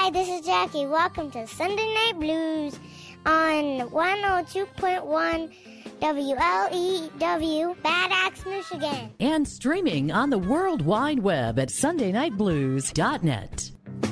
Hi, this is Jackie. Welcome to Sunday Night Blues on 102.1 WLEW, Bad Axe, Michigan. And streaming on the World Wide Web at SundayNightBlues.net.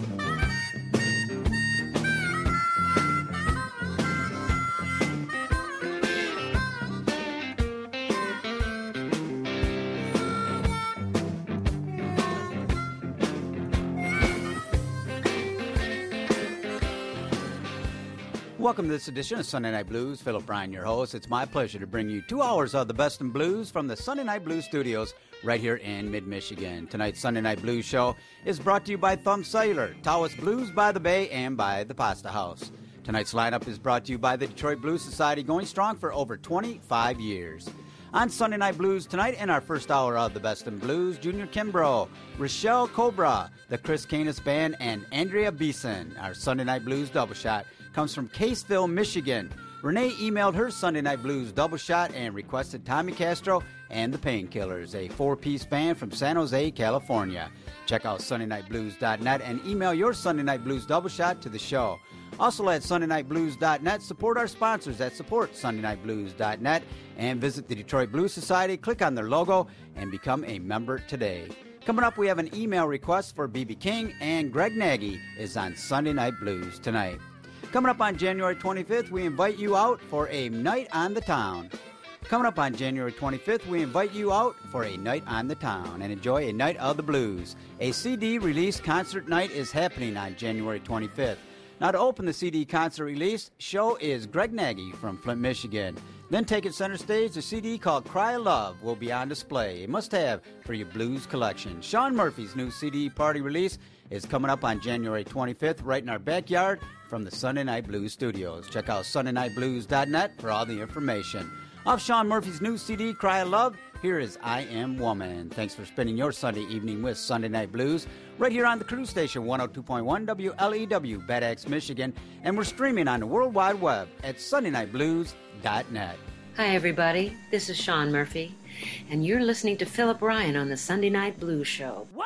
Welcome to this edition of Sunday Night Blues. Philip Bryan, your host. It's my pleasure to bring you 2 hours of the best in blues from the Sunday Night Blues studios right here in mid-Michigan. Tonight's Sunday Night Blues show is brought to you by Thumb Cellular, Tawas Blues by the Bay, and by the Pasta House. Tonight's lineup is brought to you by the Detroit Blues Society, going strong for over 25 years. On Sunday Night Blues tonight, in our first hour of the best in blues, Junior Kimbrough, Rochelle Cobra, the Chris Canis Band, and Andrea Beeson. Our Sunday Night Blues double shot comes from Caseville, Michigan. Renee emailed her Sunday Night Blues double shot and requested Tommy Castro and the Painkillers, a four-piece band from San Jose, California. Check out SundayNightBlues.net and email your Sunday Night Blues double shot to the show. Also at SundayNightBlues.net, support our sponsors that support SundayNightBlues.net and visit the Detroit Blues Society, click on their logo, and become a member today. Coming up, we have an email request for B.B. King, and Greg Nagy is on Sunday Night Blues tonight. Coming up on January 25th, we invite you out for a night on the town. Coming up on January 25th, we invite you out for a night on the town and enjoy a night of the blues. A CD release concert night is happening on January 25th. Now, to open the CD concert release show is Greg Nagy from Flint, Michigan. Then taking center stage, a CD called Cry of Love will be on display. A must-have for your blues collection. Sean Murphy's new CD party release is coming up on January 25th right in our backyard from the Sunday Night Blues studios. Check out SundayNightBlues.net for all the information. Off Sean Murphy's new CD, Cry of Love, here is I Am Woman. Thanks for spending your Sunday evening with Sunday Night Blues right here on the Cruise Station 102.1 WLEW, Bad Axe, Michigan. And we're streaming on the World Wide Web at SundayNightBlues.net. Hi, everybody. This is Sean Murphy, and you're listening to Philip Bryan on the Sunday Night Blues Show. Wow,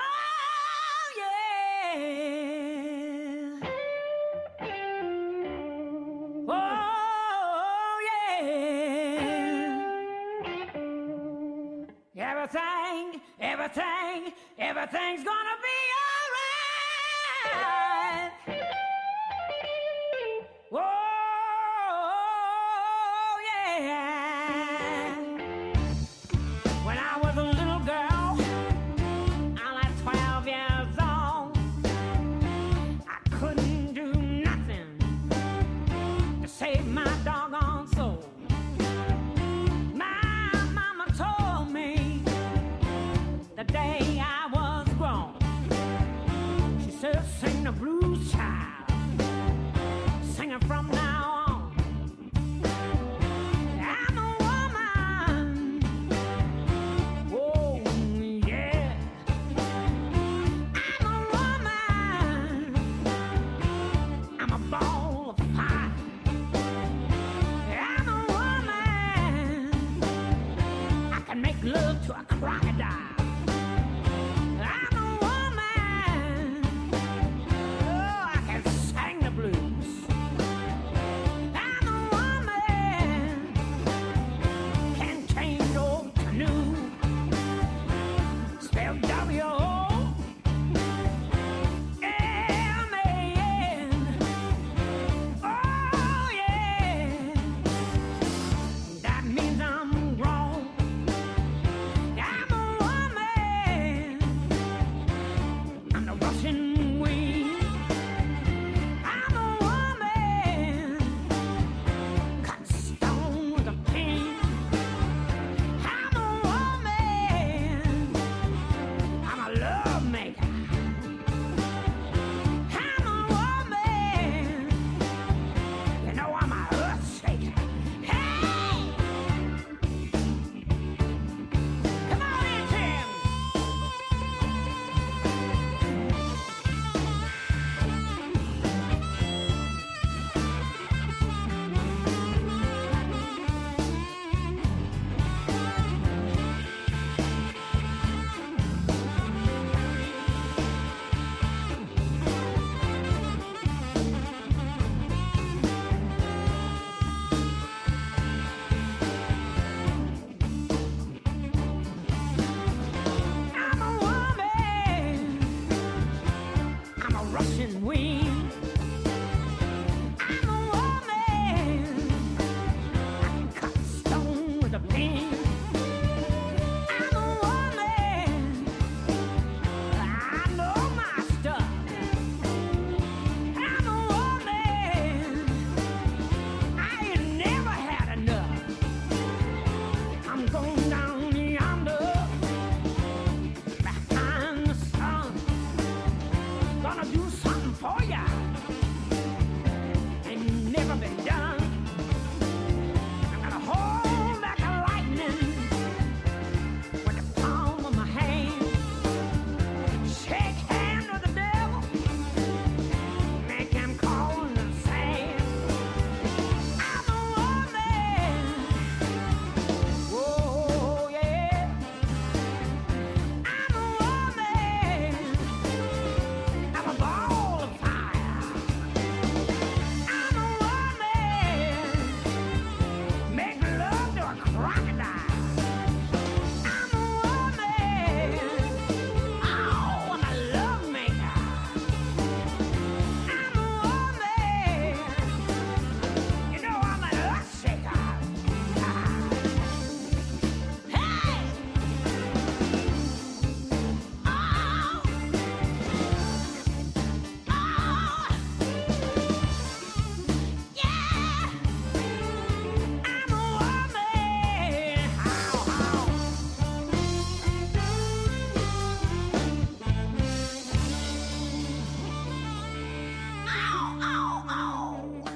yeah. Oh, yeah. Everything's gonna be alright. Oh, yeah. When I was a little girl, I'm like 12 years old. I couldn't do nothing to save my doggone soul. My mama told me the day I was grown,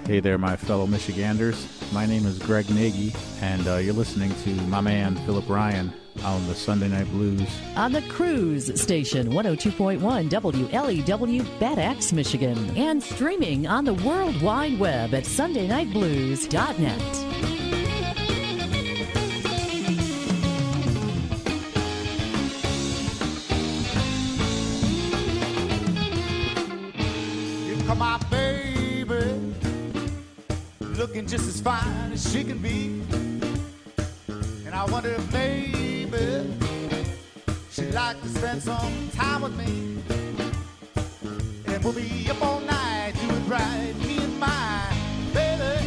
Hey there, my fellow Michiganders. My name is Greg Nagy, and you're listening to my man, Philip Ryan, on the Sunday Night Blues. On the Cruise Station, 102.1 WLEW, Bad Axe, Michigan. And streaming on the World Wide Web at SundayNightBlues.net. My baby, looking just as fine as she can be. And I wonder if maybe she'd like to spend some time with me. And we'll be up all night doing right, me and my baby.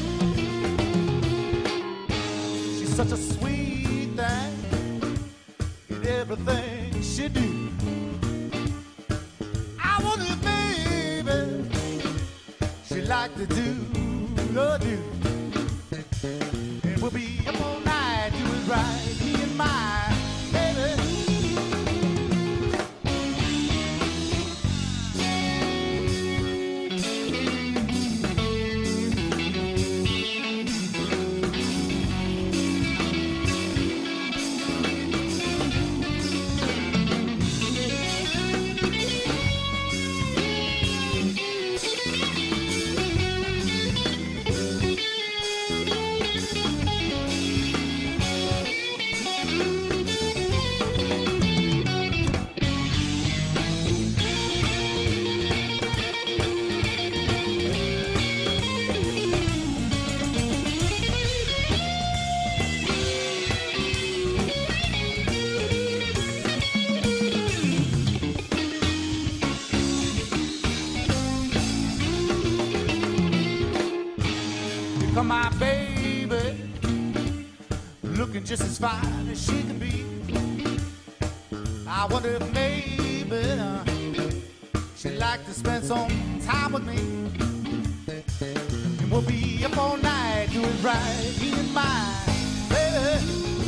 She's such a sweet thing in everything she do. I wonder if maybe she'd like to do. And we'll be up all night doing right, me and my baby. My baby, looking just as fine as she can be. I wonder if maybe she'd like to spend some time with me. And we'll be up all night doing right, me and my baby.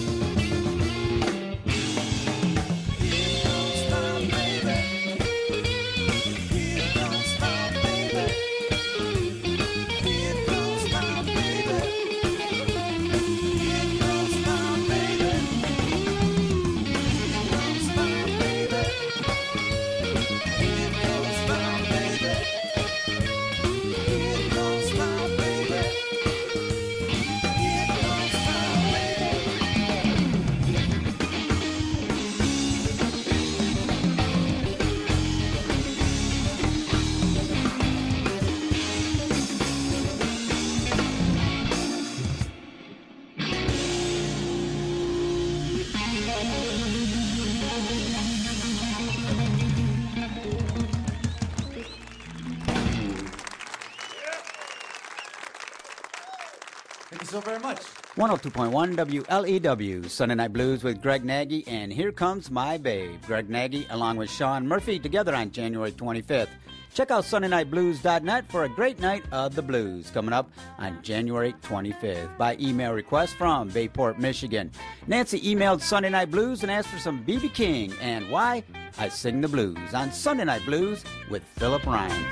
So very much. 102.1 WLEW, Sunday Night Blues with Greg Nagy, and Here Comes My Babe. Greg Nagy along with Sean Murphy together on January 25th. Check out SundayNightBlues.net for a great night of the blues coming up on January 25th by email request from Bayport, Michigan. Nancy emailed Sunday Night Blues and asked for some B.B. King and Why I Sing the Blues on Sunday Night Blues with Philip Ryan.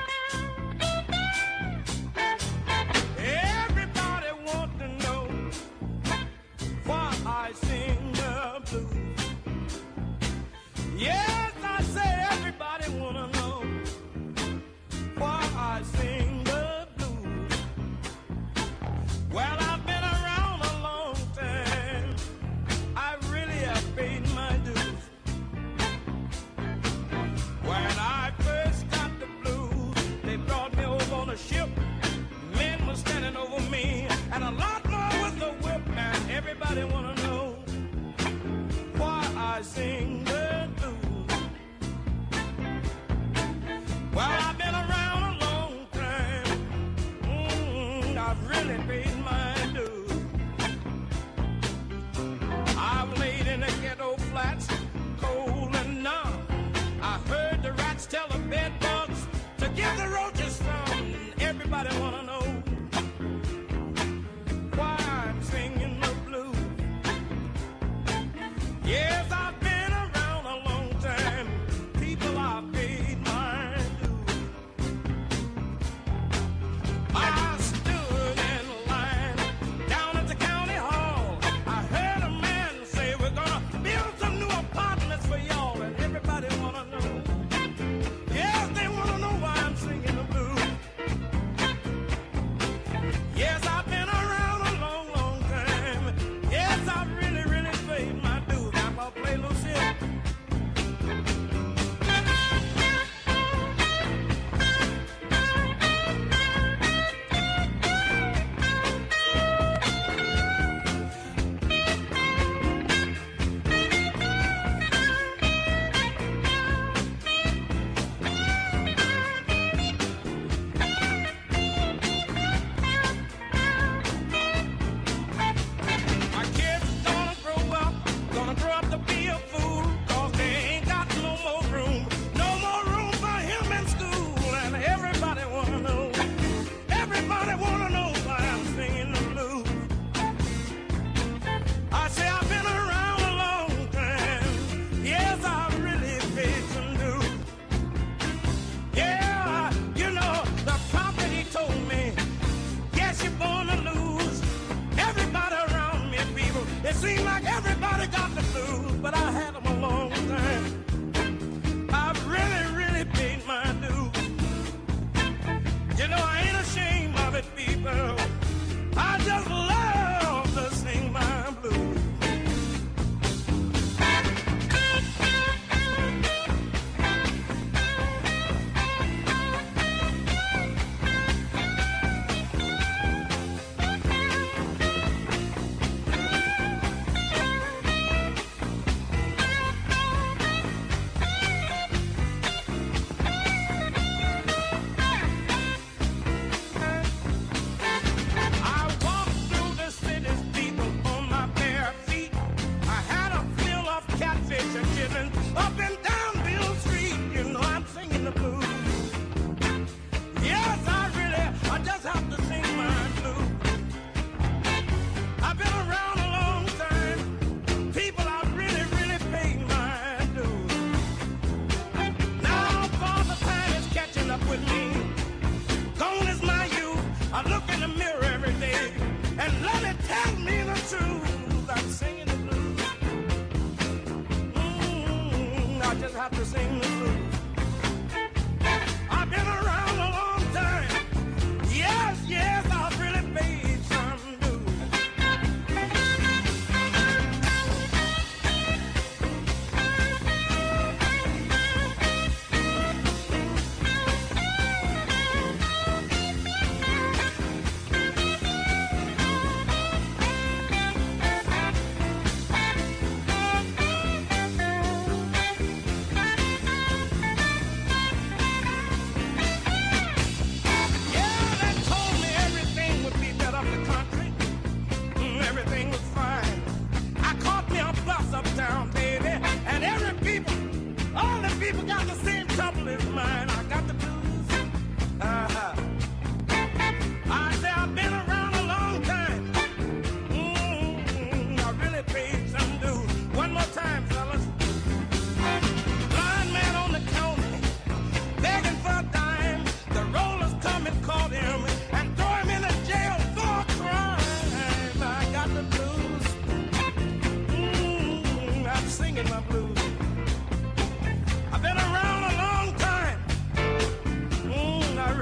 Yes, I say everybody wanna know why I sing the blues. Well, I've been around a long time. I really have paid my dues. When I first got the blues, they brought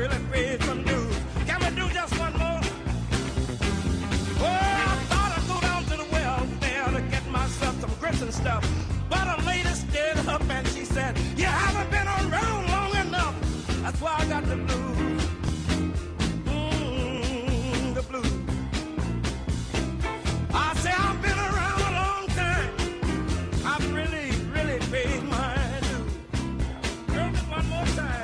really paid some dues. Can we do just one more? Well, I thought I'd go down to the well there to get myself some grits and stuff. But a lady stood up and she said, you haven't been around long enough. That's why I got the blues. The blues. I say I've been around a long time. I've really, really paid my dues. Girl, just one more time.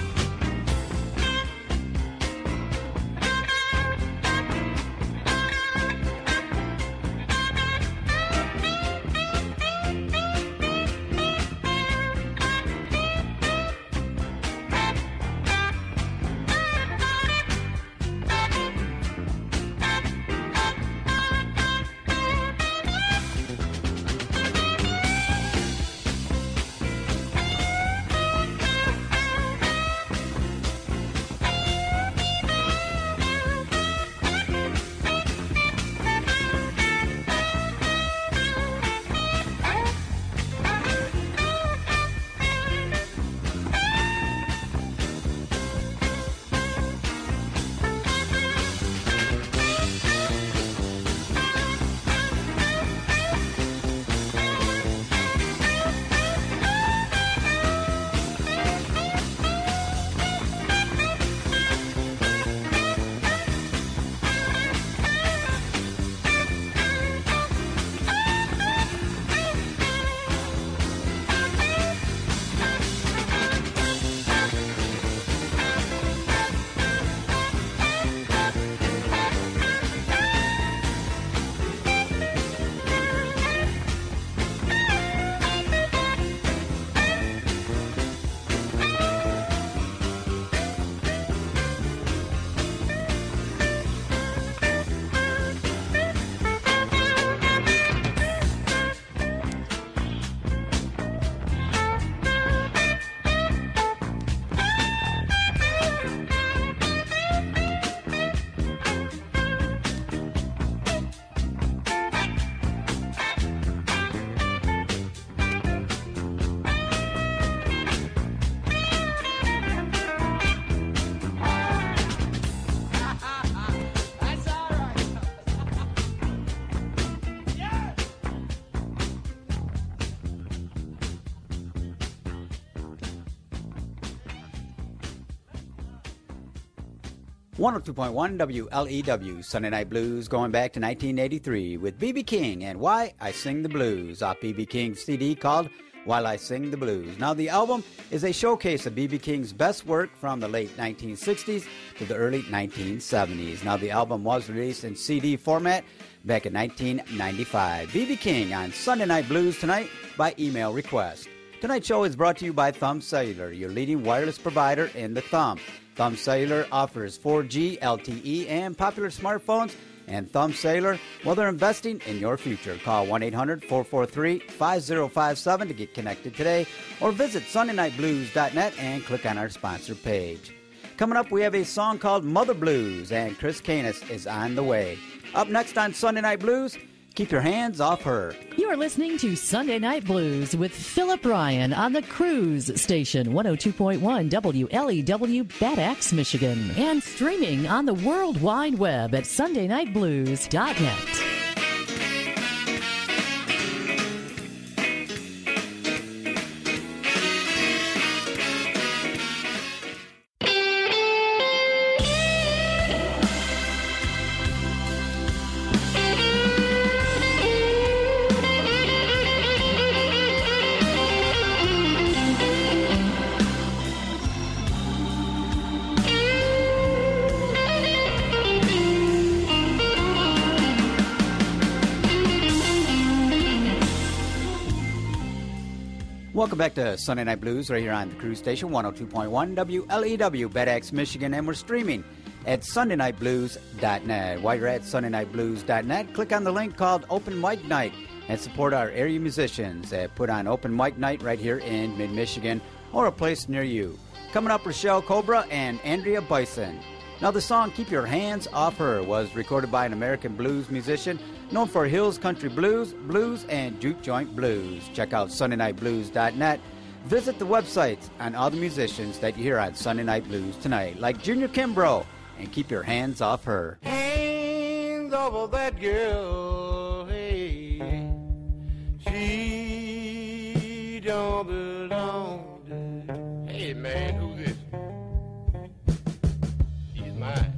.1 WLEW, Sunday Night Blues, going back to 1983 with B.B. King and Why I Sing the Blues off B.B. King's CD called While I Sing the Blues. Now, the album is a showcase of B.B. King's best work from the late 1960s to the early 1970s. Now, the album was released in CD format back in 1995. B.B. King on Sunday Night Blues tonight by email request. Tonight's show is brought to you by Thumb Cellular, your leading wireless provider in the Thumb. Thumb Cellular offers 4G, LTE, and popular smartphones, and Thumb Cellular, well, they're investing in your future. Call 1-800-443-5057 to get connected today, or visit SundayNightBlues.net and click on our sponsor page. Coming up, we have a song called Mother Blues, and Chris Canis is on the way. Up next on Sunday Night Blues, Keep Your Hands Off Her. You're listening to Sunday Night Blues with Philip Ryan on the Cruise Station, 102.1 WLEW, Bad Axe, Michigan, and streaming on the World Wide Web at SundayNightBlues.net. Welcome back to Sunday Night Blues right here on the Cruise Station, 102.1 WLEW, Bad Axe, Michigan, and we're streaming at SundayNightBlues.net. While you're at SundayNightBlues.net, click on the link called Open Mic Night and support our area musicians that put on Open Mic Night right here in mid-Michigan or a place near you. Coming up, Rochelle Cobra and Andrea Bison. Now, the song Keep Your Hands Off Her was recorded by an American blues musician known for Hills Country Blues, and Juke Joint Blues. Check out SundayNightBlues.net Visit the websites and all the musicians that you hear on Sunday Night Blues tonight, like Junior Kimbrough, and keep your hands off her. Hands off of that girl, hey, she don't belong to. Hey man, who's this? She's mine.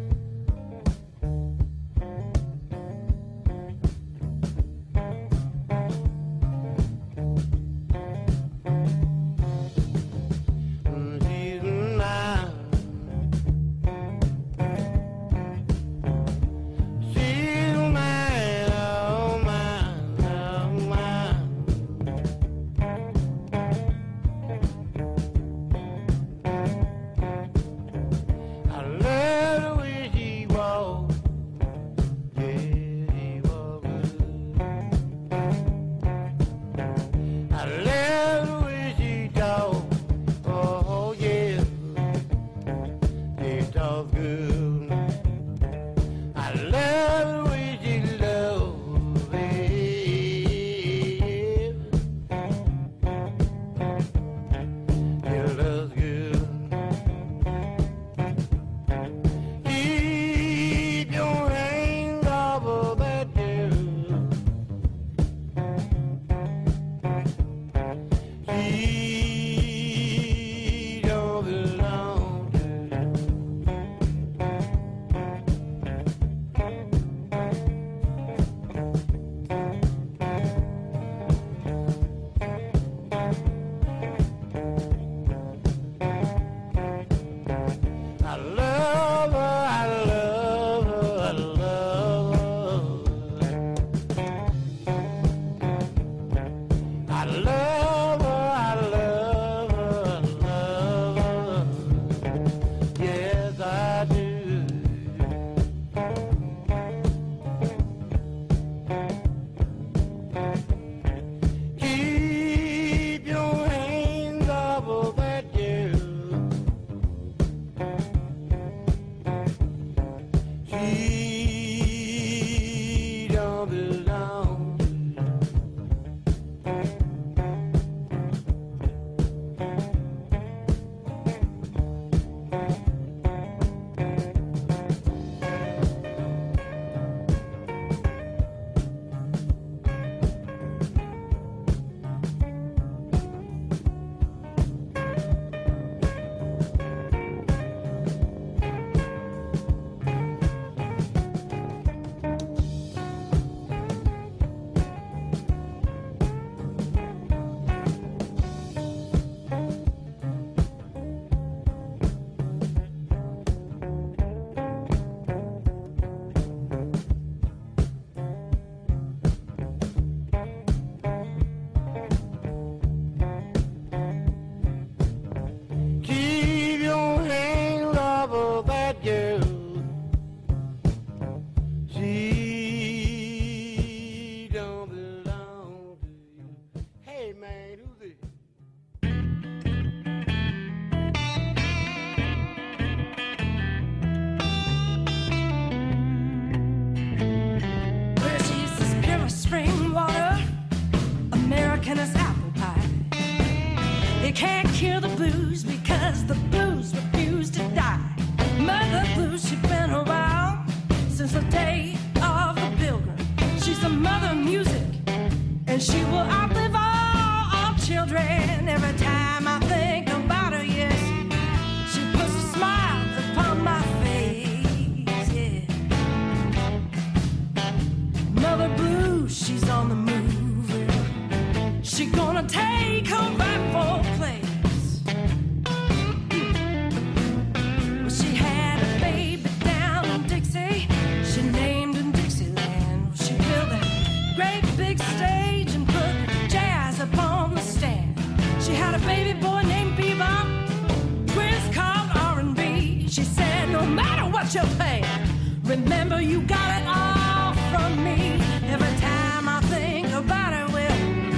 Remember, you got it all from me. Every time I think about her, well,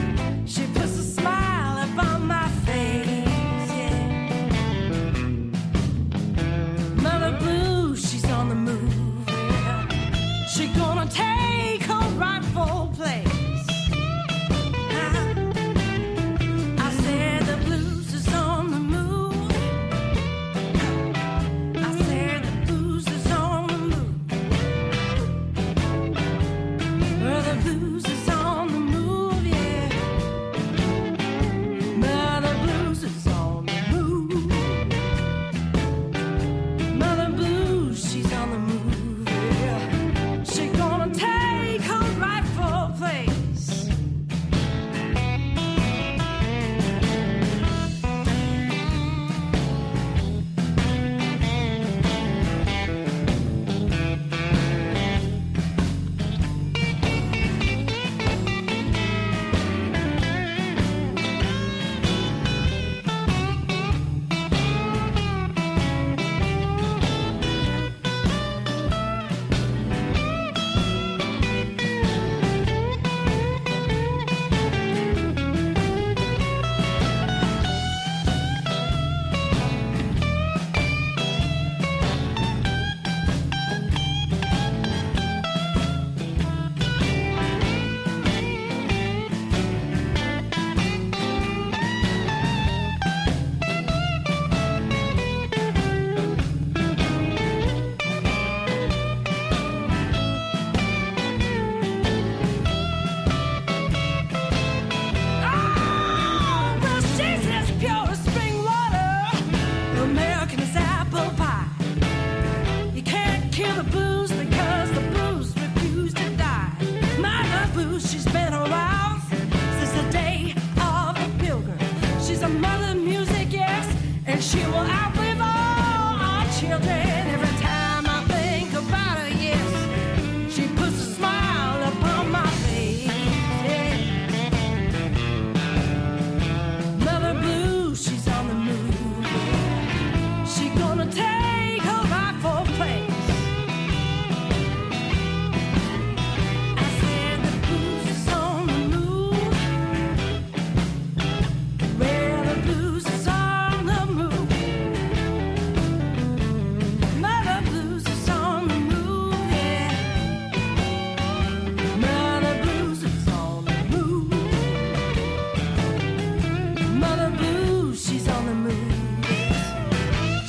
she puts a smile upon my face, yeah. Mother Blue, she's on the move, yeah. She gonna take her rightful place. I said the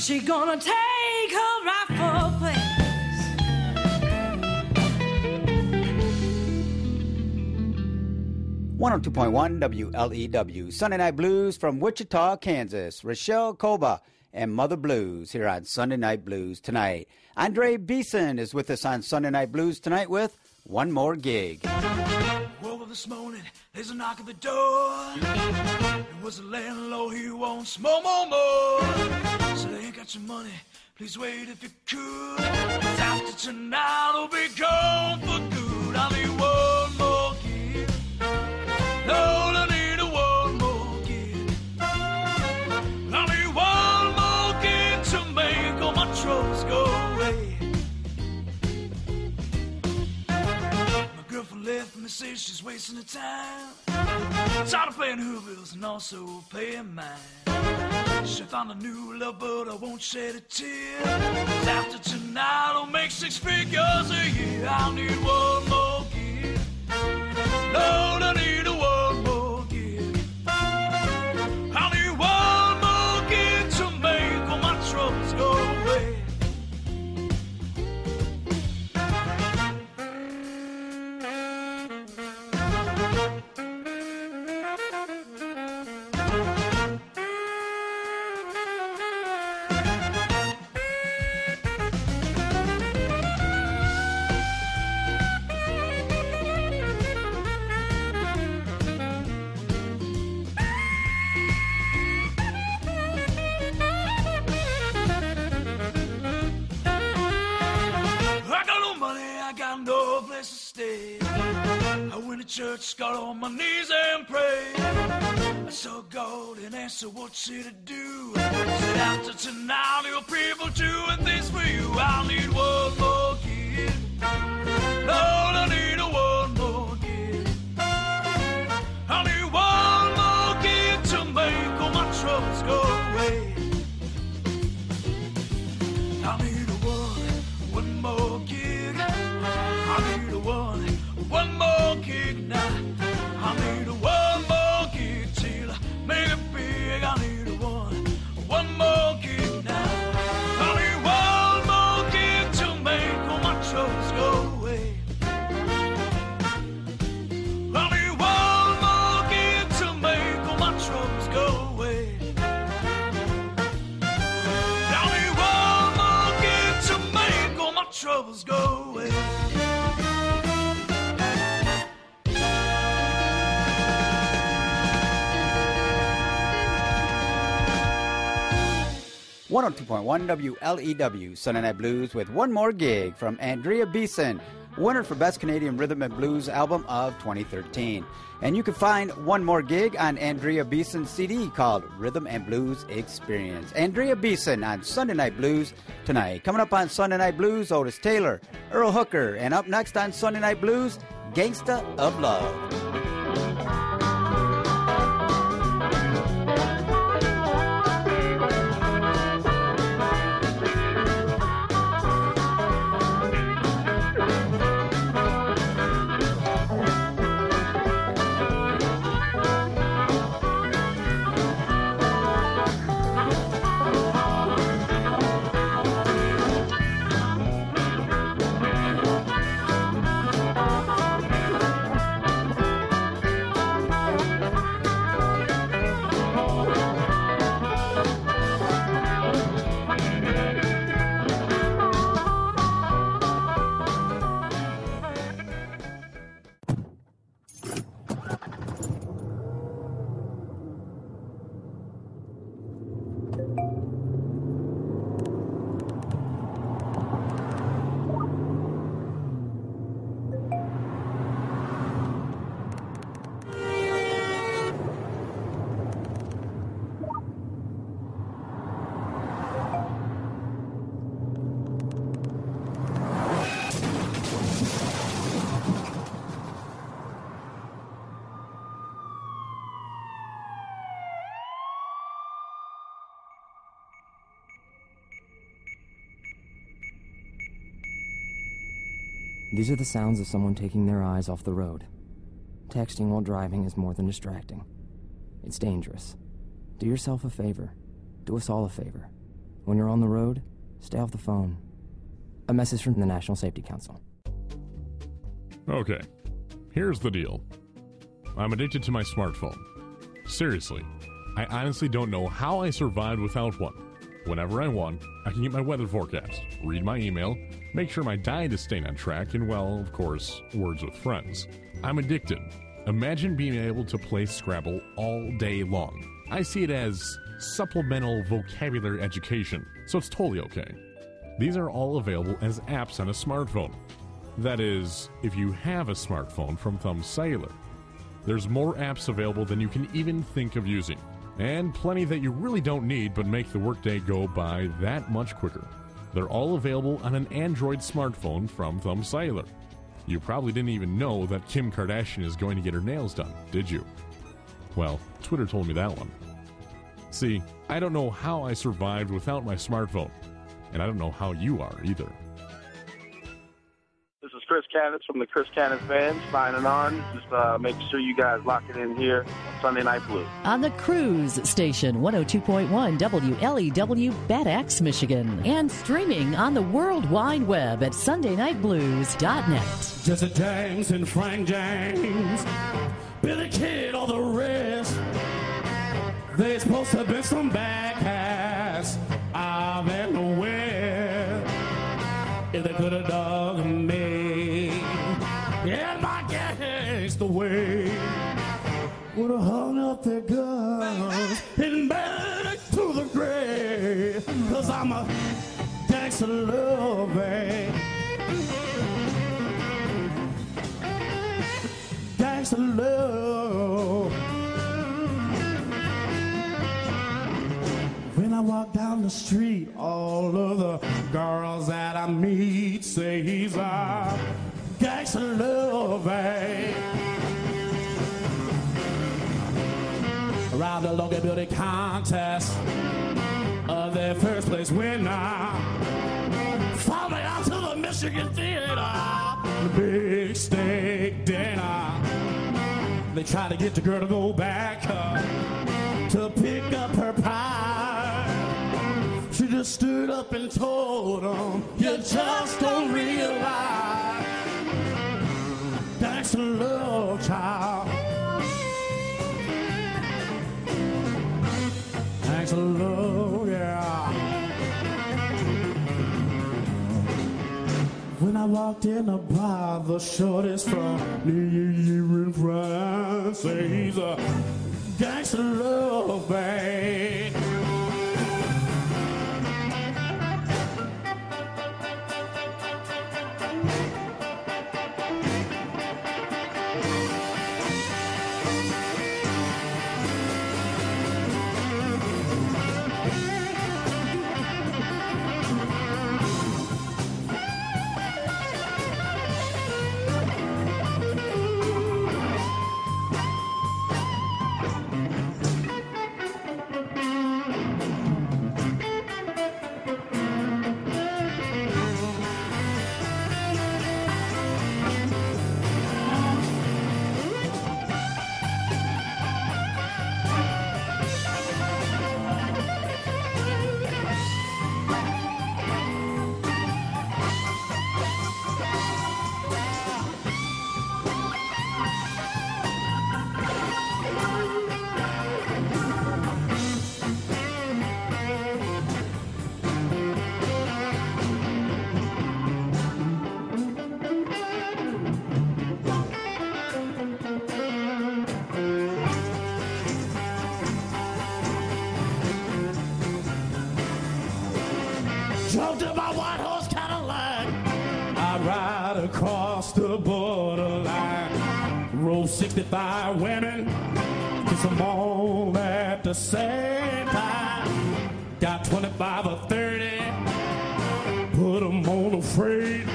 She gonna take her rightful place. 102.1 WLEW, Sunday Night Blues from Wichita, Kansas. Rochelle Koba and Mother Blues here on Sunday Night Blues tonight. Andre Beeson is with us on Sunday Night Blues tonight with One More Gig. Woke up this morning, there's a knock at the door. It was the landlord, he wants more. So they ain't got your money, please wait if you could. 'Cause after tonight, I'll be gone for good. I need one more gig. Lord, I need one more gig. I need one more gig to make all my troubles go away. My girlfriend left me, says she's wasting her time. Tired of paying her bills and also paying mine. She found a new love, but I won't shed a tear. 'Cause after tonight, I'll make 6 figures a year. I need one more gig. Lord, I need one more gig. I need one more gig to make all my troubles go away. Church, got on my knees and prayed. I saw God and asked her what she to do. Said after tonight, your people doing things for you. I need one more gig. Lord, I need one more gig. I need one more gig to make all my troubles go away. I need one more gig. I need one more gig now. I need one more gig till I make it big. I need one more gig now. I need one more gig to make all my troubles go away. I need one more gig to make all my troubles go away. I need one more gig to make all my troubles go away. 102.1 WLEW, Sunday Night Blues with One More Gig from Andrea Beeson, winner for Best Canadian Rhythm and Blues Album of 2013. And you can find One More Gig on Andrea Beeson's CD called Rhythm and Blues Experience. Andrea Beeson on Sunday Night Blues tonight. Coming up on Sunday Night Blues, Otis Taylor, Earl Hooker, and up next on Sunday Night Blues, Gangsta of Love. These are the sounds of someone taking their eyes off the road. Texting while driving is more than distracting. It's dangerous. Do yourself a favor. Do us all a favor. When you're on the road, stay off the phone. A message from the National Safety Council. Okay, here's the deal. I'm addicted to my smartphone. Seriously, I honestly don't know how I survived without one. Whenever I want, I can get my weather forecast, read my email, make sure my diet is staying on track, and, well, of course, words with friends. I'm addicted. Imagine being able to play Scrabble all day long. I see it as supplemental vocabulary education, so it's totally okay. These are all available as apps on a smartphone. That is, if you have a smartphone from Thumb Cellular. There's more apps available than you can even think of using, and plenty that you really don't need but make the workday go by that much quicker. They're all available on an Android smartphone from Thumb Cellular. You probably didn't even know that Kim Kardashian is going to get her nails done, did you? Well, Twitter told me that one. See, I don't know how I survived without my smartphone, and I don't know how you are either. This is Chris Cannis from the Chris Cannis Band signing on. Just make sure you guys lock it in here on Sunday Night Blues. On the Cruise Station, 102.1 WLEW, Bad Axe, Michigan. And streaming on the World Wide Web at SundayNightBlues.net. Jesse James and Frank James, Billy Kid, all the rest. They supposed to have been some bad cats out in the West. If they could have dug me, yeah, my guess the way would have hung up their guns and back to the grave. 'Cause I'm a gangster loving, gangster love. When I walk down the street, all of the girls that I meet say he's a gangster loving. Around the Logan Beauty Contest, their first place winner. Follow me out to the Michigan Theater, the big steak dinner. They try to get the girl to go back to pick up her pie. She just stood up and told them, you just don't realize that's a love child. Thanks a love, yeah. When I walked in the bar, the shortest from New in France say he's a gangster love bang. Jumped in my white horse Cadillac, I ride across the borderline. Roll 65 women, kiss them all at the same time. Got 25 or 30, put them on a freight.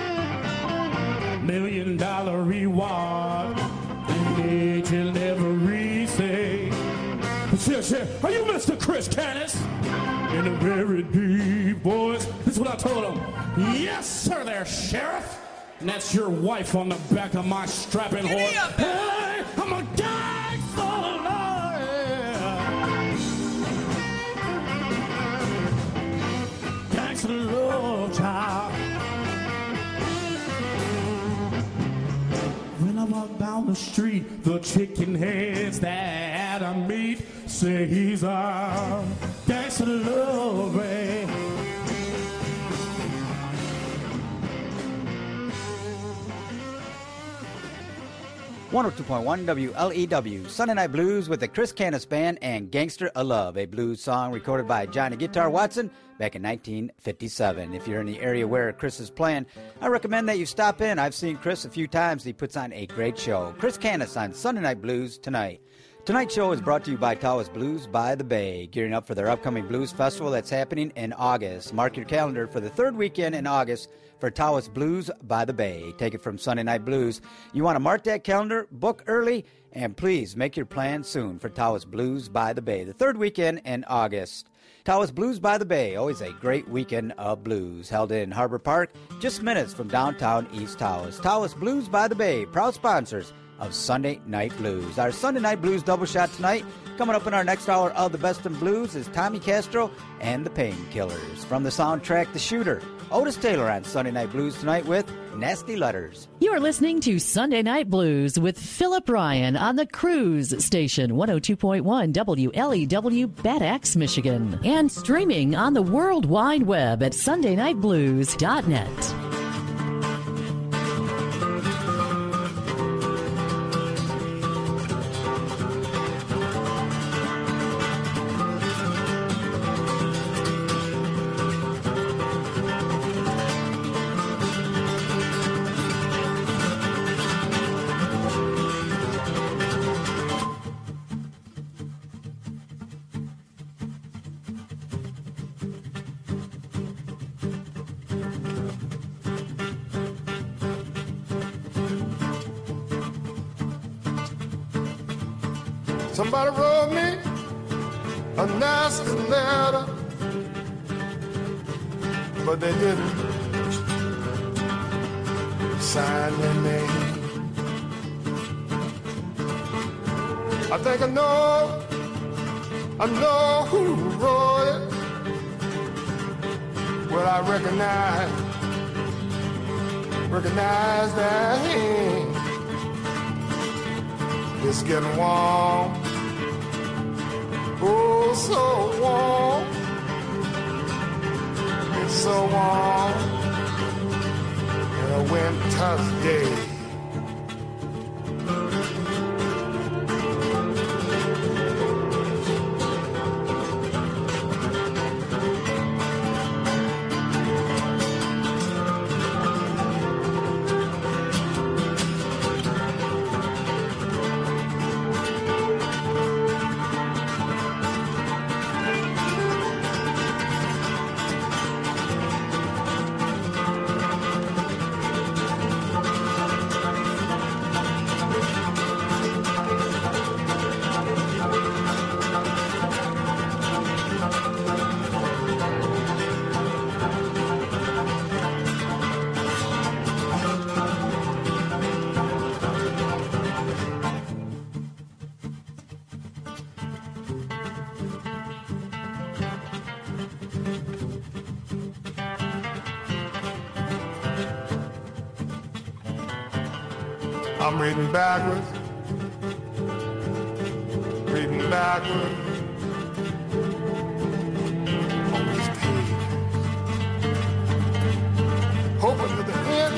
$1 million reward in each and every state. Shit, are you Mr. Chris Cannis? In a very deep voice, this is what I told him. Yes, sir, there, Sheriff. And that's your wife on the back of my strapping horse. Hey, I'm a gangster lawyer. street, the chicken heads that I meet say he's a gangster lover. 102.1 WLEW, Sunday Night Blues with the Chris Canis Band and Gangster of Love, a blues song recorded by Johnny Guitar Watson back in 1957. If you're in the area where Chris is playing, I recommend that you stop in. I've seen Chris a few times. He puts on a great show. Chris Canis on Sunday Night Blues tonight. Tonight's show is brought to you by Tawas Blues by the Bay, gearing up for their upcoming blues festival that's happening in August. Mark your calendar for the third weekend in August for Tawas Blues by the Bay. Take it from Sunday Night Blues. You want to mark that calendar, book early, and please make your plans soon for Tawas Blues by the Bay, the third weekend in August. Tawas Blues by the Bay, always a great weekend of blues, held in Harbor Park, just minutes from downtown East Tawas. Tawas Blues by the Bay, proud sponsors of Sunday Night Blues. Our Sunday Night Blues double shot tonight. Coming up in our next hour of the Best in Blues is Tommy Castro and the Painkillers. From the soundtrack The Shooter, Otis Taylor on Sunday Night Blues tonight with Nasty Letters. You are listening to Sunday Night Blues with Philip Ryan on the Cruise Station, 102.1 WLEW, Bad Axe, Michigan, and streaming on the World Wide Web at sundaynightblues.net. Somebody wrote me a nasty letter, but they didn't sign their name. I think I know who wrote it. Well, I recognize that hand. It's getting warm. Oh, so warm. It's so warm. In a winter's day. I'm reading backwards, on this page, hoping that the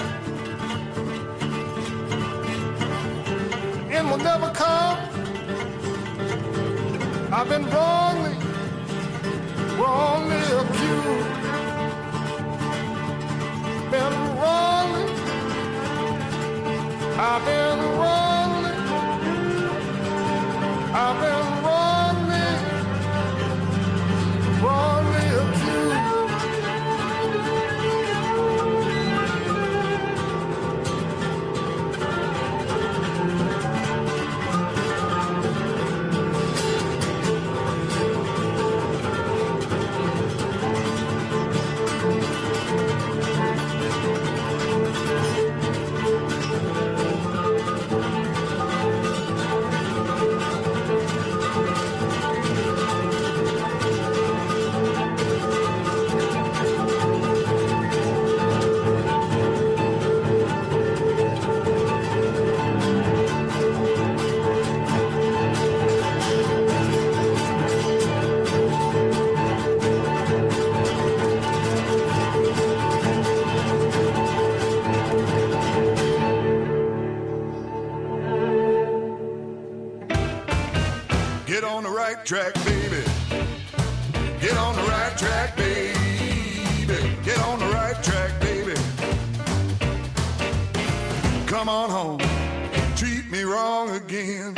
end will never come. I've been wrongly accused, been wrongly. I've been wrongly accused. right track, baby. Get on the right track, baby. Get on the right track, baby. Come on home, treat me wrong again.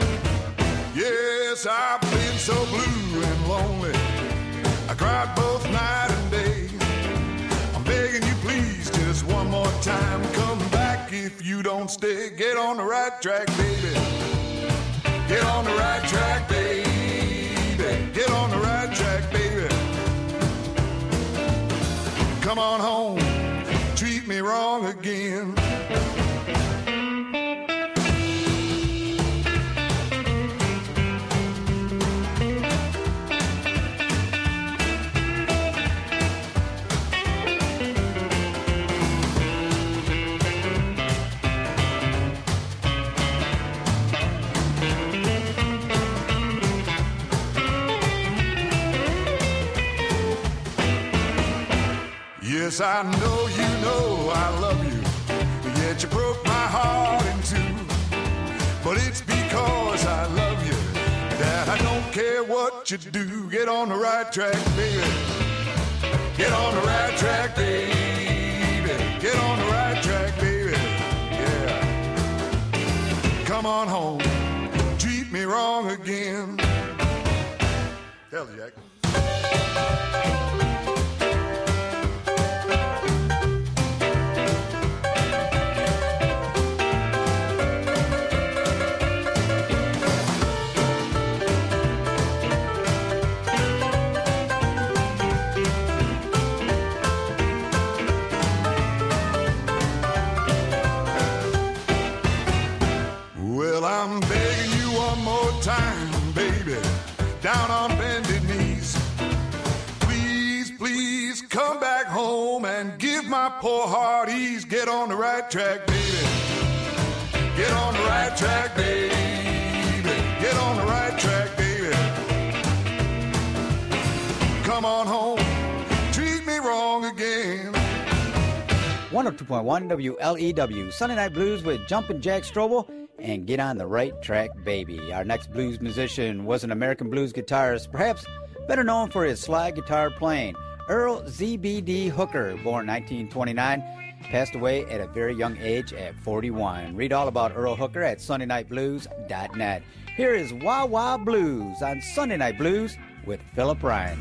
Yes, I've been so blue and lonely. I cried both night and day. I'm begging you, please, just one more time. Come back if you don't stay. Get on the right track, baby. Get on the right track, baby. Get on the right track, baby. Come on home, treat me wrong again. Yes, I know you know I love you, yet you broke my heart in two. But it's because I love you that I don't care what you do. Get on the right track, baby. Get on the right track, baby. Get on the right track, baby. Yeah. Come on home, treat me wrong again. Tell you, Jack. Well, I'm begging you one more time, baby, down on bended knees. Please, please come back home and give my poor heart ease. Get on the right track, baby. Get on the right track, baby. Get on the right track, baby. Come on home, treat me wrong again. 102.1 WLEW, Sunday Night Blues with Jumpin' Jack Strobel and Get on the Right Track, Baby. Our next blues musician was an American blues guitarist, perhaps better known for his slide guitar playing. Earl ZBD Hooker, born 1929, passed away at a very young age at 41. Read all about Earl Hooker at SundayNightBlues.net. Here is Wah Wah Blues on Sunday Night Blues with Philip Ryan.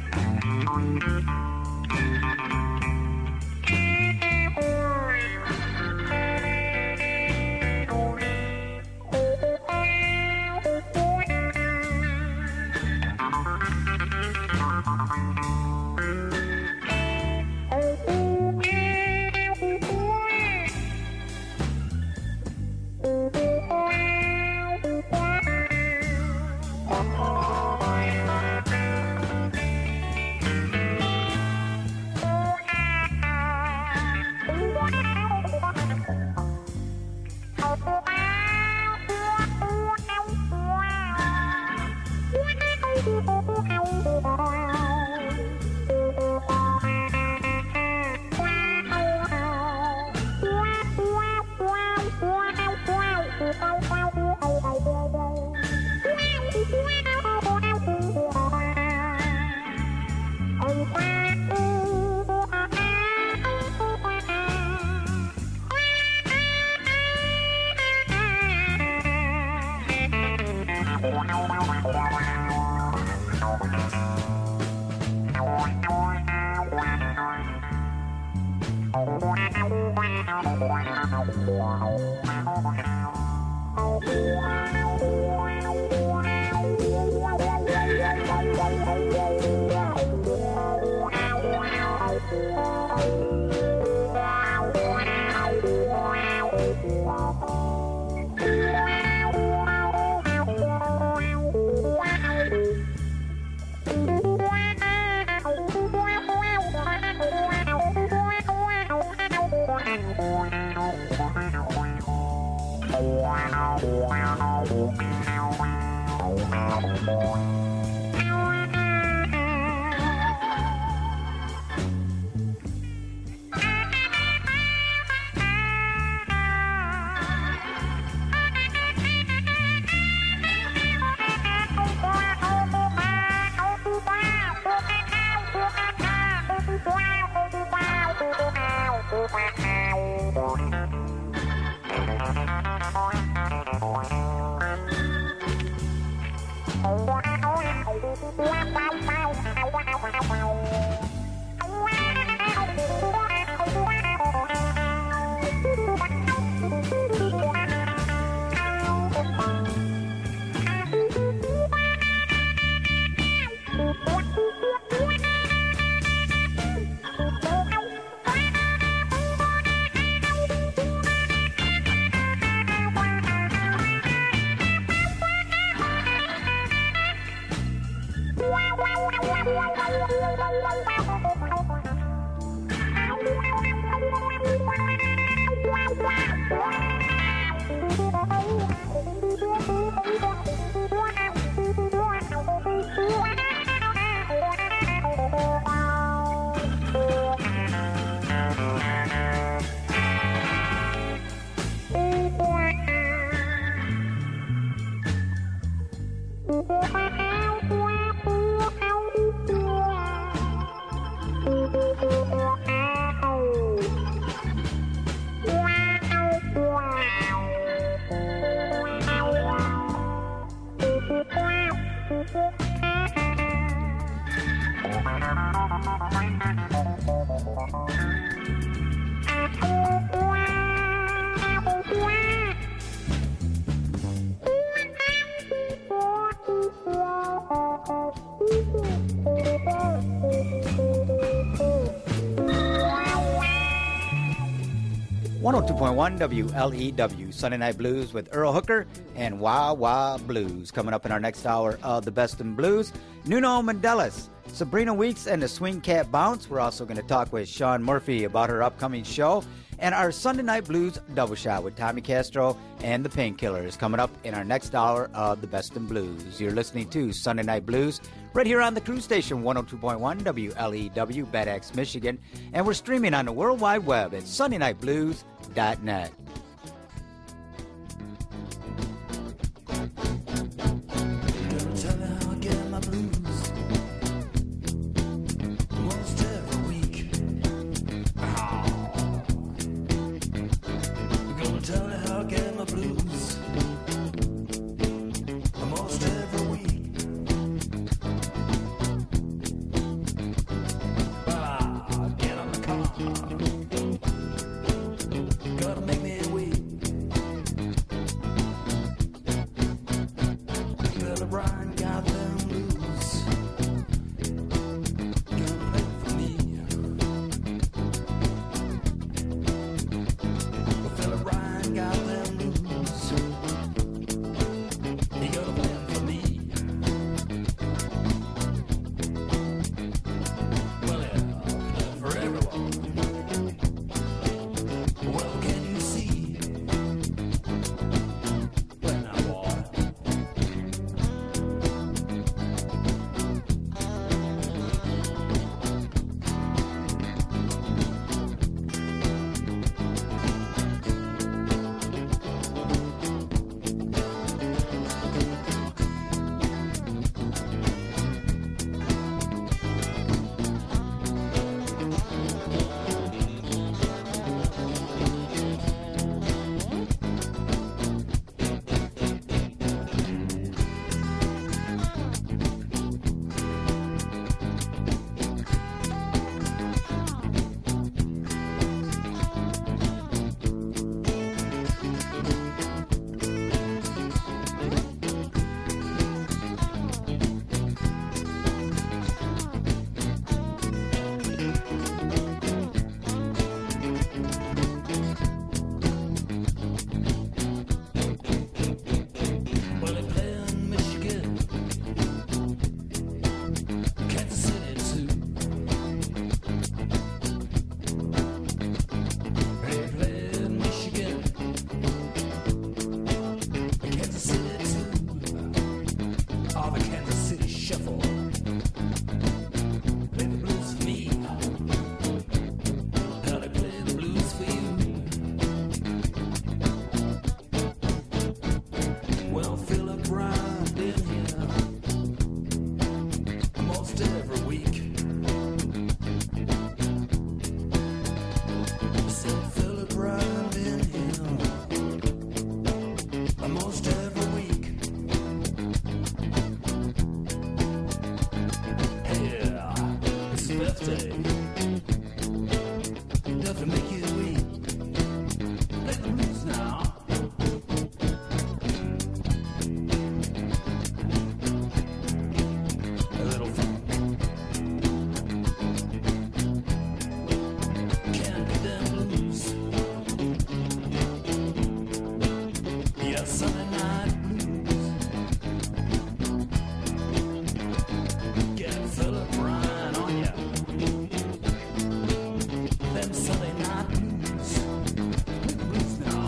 .1 WLEW, Sunday Night Blues with Earl Hooker and Wah Wah Blues. Coming up in our next hour of the Best in Blues, Nuno Mendeles, Sabrina Weeks, and the Swing Cat Bounce. We're also going to talk with Sean Murphy about her upcoming show. And our Sunday Night Blues double shot with Tommy Castro and the Painkillers coming up in our next hour of the Best in Blues. You're listening to Sunday Night Blues right here on the Cruise Station 102.1 WLEW, Bad Axe, Michigan. And we're streaming on the World Wide Web at SundayNightBlues.net. Said Philip Ryan been here almost every week. Yeah, it's his birthday. Enough to make you weep. Play the blues now. A little fun. Can't get them blues. Yeah, Sunday night blues. Get Philip Ryan on ya. Them Sunday night blues. Play the blues now.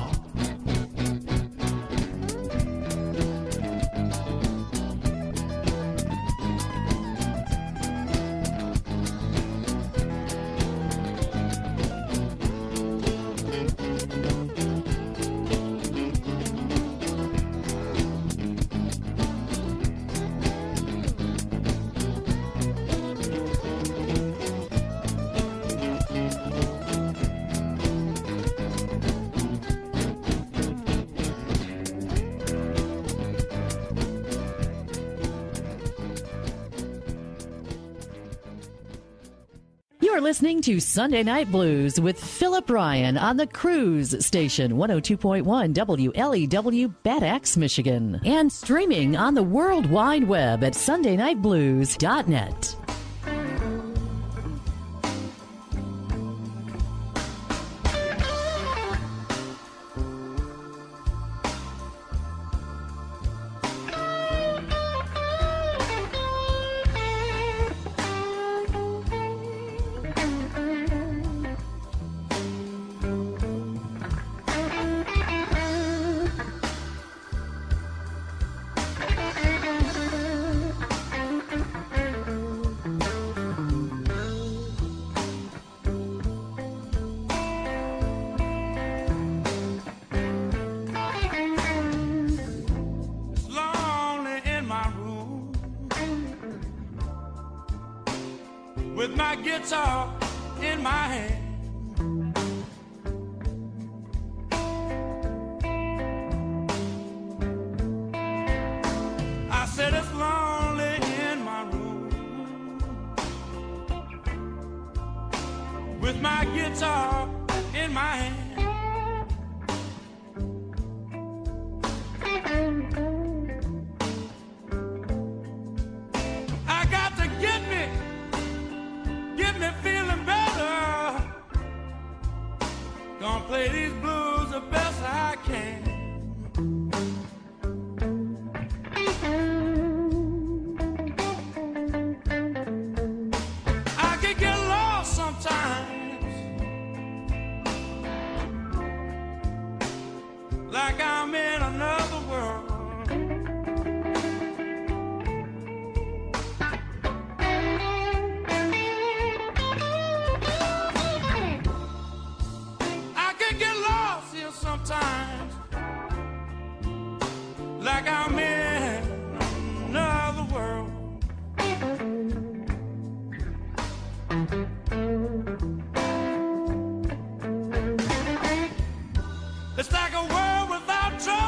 You're listening to Sunday Night Blues with Philip Ryan on the Cruise Station, 102.1 WLEW, Bad Axe, Michigan, and streaming on the World Wide Web at sundaynightblues.net. It's lonely in my room with my guitar in my hand. I said it's lonely in my room with my guitar in my hand. I got to get me feeling better. Gonna play these blues the best I can. I can get lost sometimes, like I'm in another world. I can get lost here sometimes, like I'm in another world. It's like a world without trouble.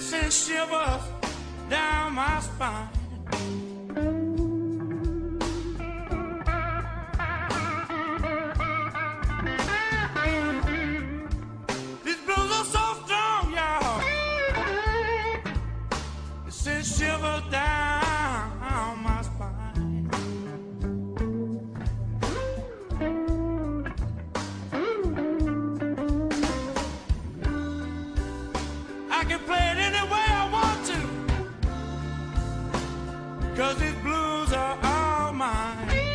It sends shivers down my spine. These blues are so strong, y'all. It sends shivers down my spine. I can play it any way I want to, 'cause these blues are all mine.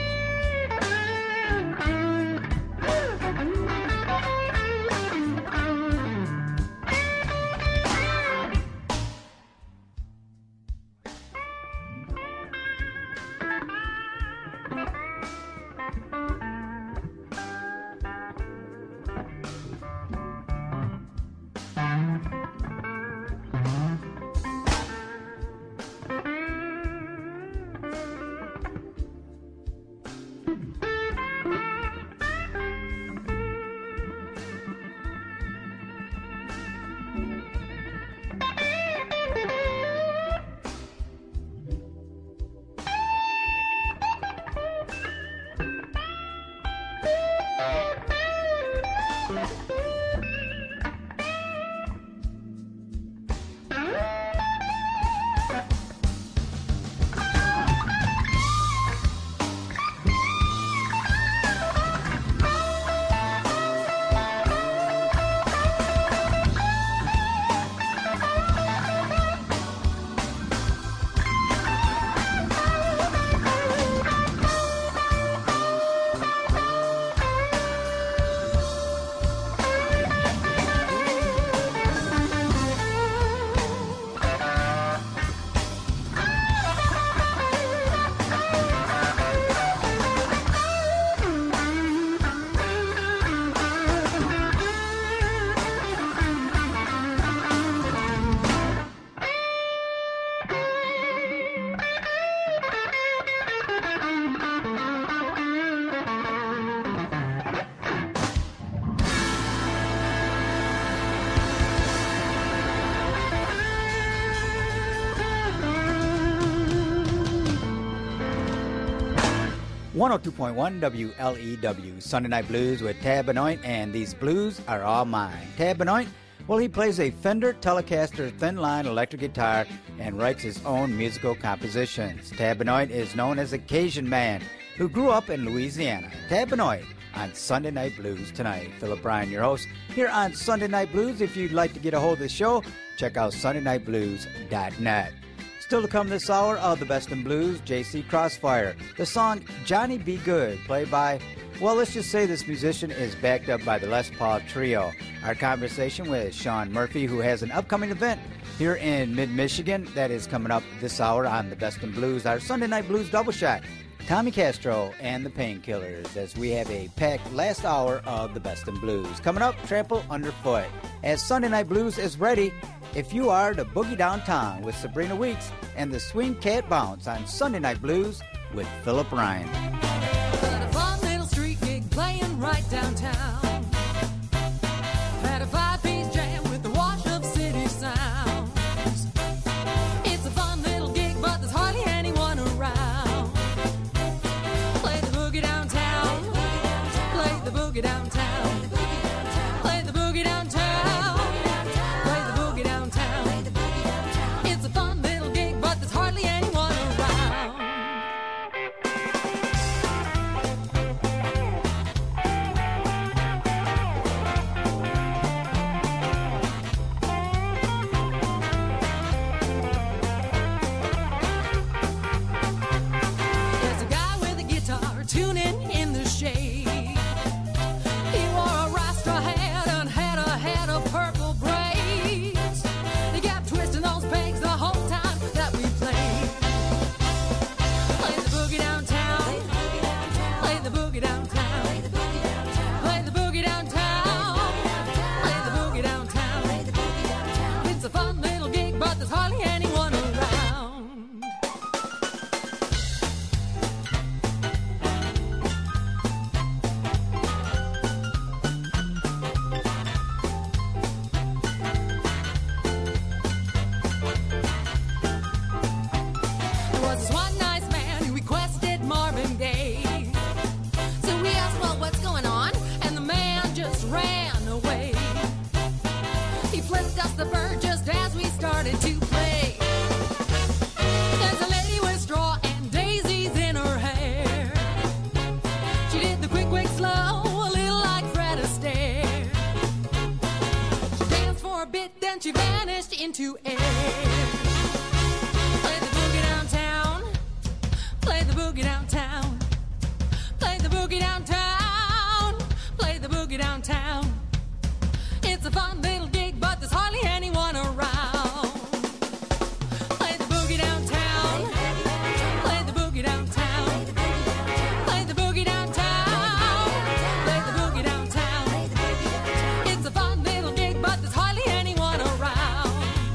.1 WLEW, Sunday Night Blues with Tab Benoit, and these blues are all mine. Tab Benoit, well, he plays a Fender Telecaster thin line electric guitar and writes his own musical compositions. Tab Benoit is known as a Cajun man who grew up in Louisiana. Tab Benoit on Sunday Night Blues tonight. Philip Bryan, your host, here on Sunday Night Blues. If you'd like to get a hold of the show, check out sundaynightblues.net. Still to come this hour of the Best in Blues, J.C. Crossfire. The song Johnny Be Good, played by, well, let's just say this musician is backed up by the Les Paul Trio. Our conversation with Sean Murphy, who has an upcoming event here in mid-Michigan that is coming up this hour on the Best in Blues, our Sunday Night Blues double shot. Tommy Castro and the Painkillers, as we have a packed last hour of the Best in Blues. Coming up, Trample Underfoot. As Sunday Night Blues is ready, if you are to boogie downtown with Sabrina Weeks and the Swing Cat Bounce on Sunday Night Blues with Philip Bryan. Had a fun little street gig playing right downtown. Had a 5-piece jam with the wash of city sounds. It's a fun little gig, but there's hardly anyone around. Play the boogie downtown. Play the boogie downtown. Play the boogie downtown. It's a fun little gig, but there's hardly anyone around. There's a guy with a guitar tuning in the shade. He wore a she vanished into air. Play the boogie downtown. Play the boogie downtown. Play the boogie downtown. Play the boogie downtown. It's a fun little gig, but there's hardly anyone around. Play the boogie downtown. Play the boogie downtown. Play the boogie downtown. Play the boogie downtown. It's a fun little gig, but there's hardly anyone around.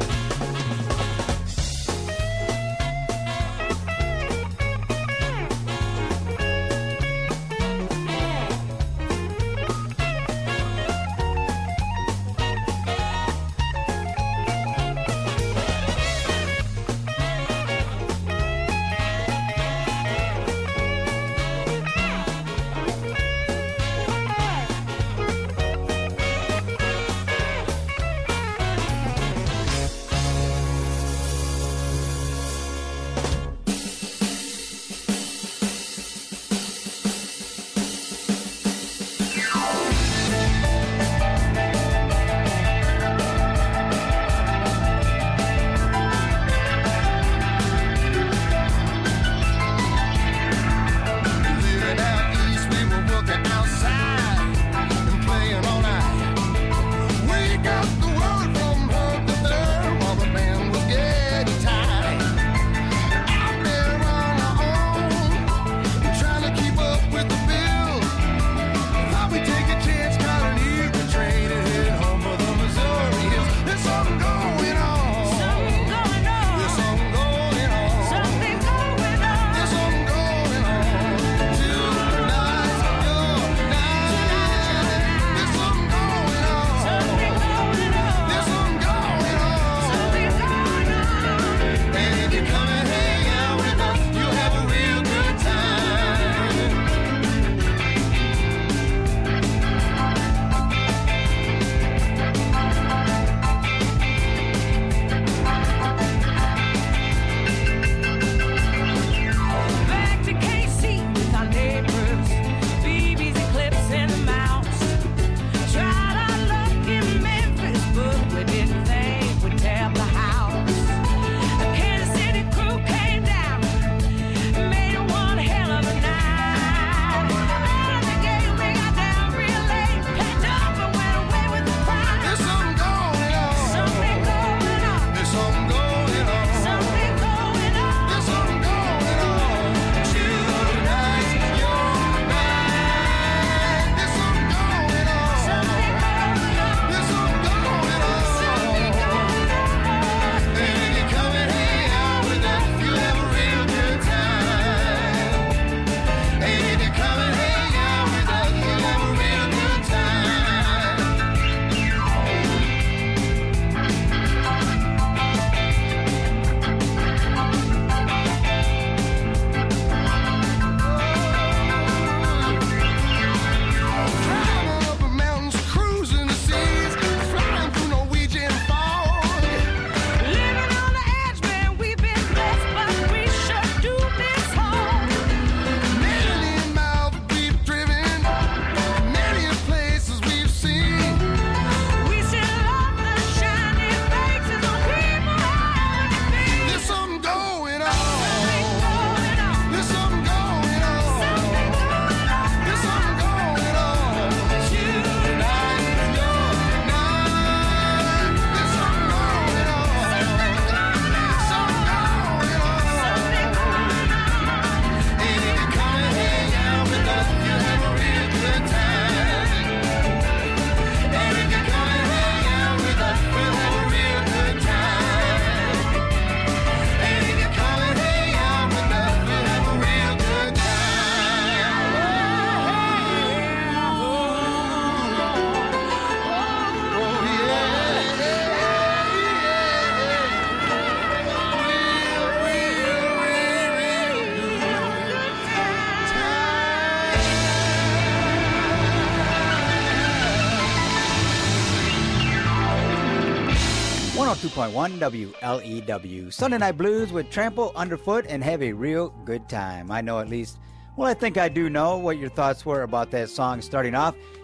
.1 WLEW. Sunday Night Blues with Trample Underfoot and have a real good time. I know at least, well, I think I do know what your thoughts were about that song starting off.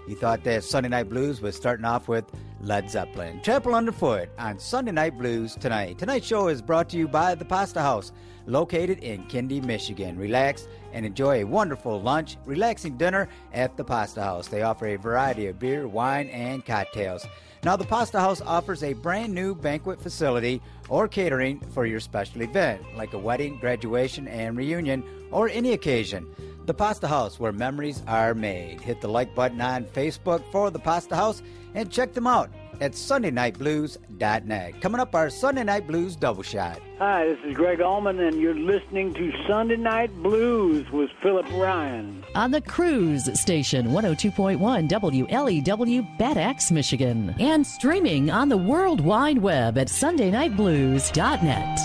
You thought that Sunday Night Blues was starting off with Led Zeppelin. Trample Underfoot on Sunday Night Blues tonight. Tonight's show is brought to you by the Pasta House, located in Kindy, Michigan. Relax and enjoy a wonderful lunch, relaxing dinner at the Pasta House. They offer a variety of beer, wine, and cocktails. Now, the Pasta House offers a brand new banquet facility or catering for your special event, like a wedding, graduation, and reunion, or any occasion. The Pasta House, where memories are made. Hit the like button on Facebook for the Pasta House and check them out at SundayNightBlues.net. Coming up, our Sunday Night Blues Double Shot. Hi, this is Greg Allman, and you're listening to Sunday Night Blues with Philip Ryan. On the Cruise Station, 102.1 WLEW, Bad Axe, Michigan. And streaming on the World Wide Web at SundayNightBlues.net.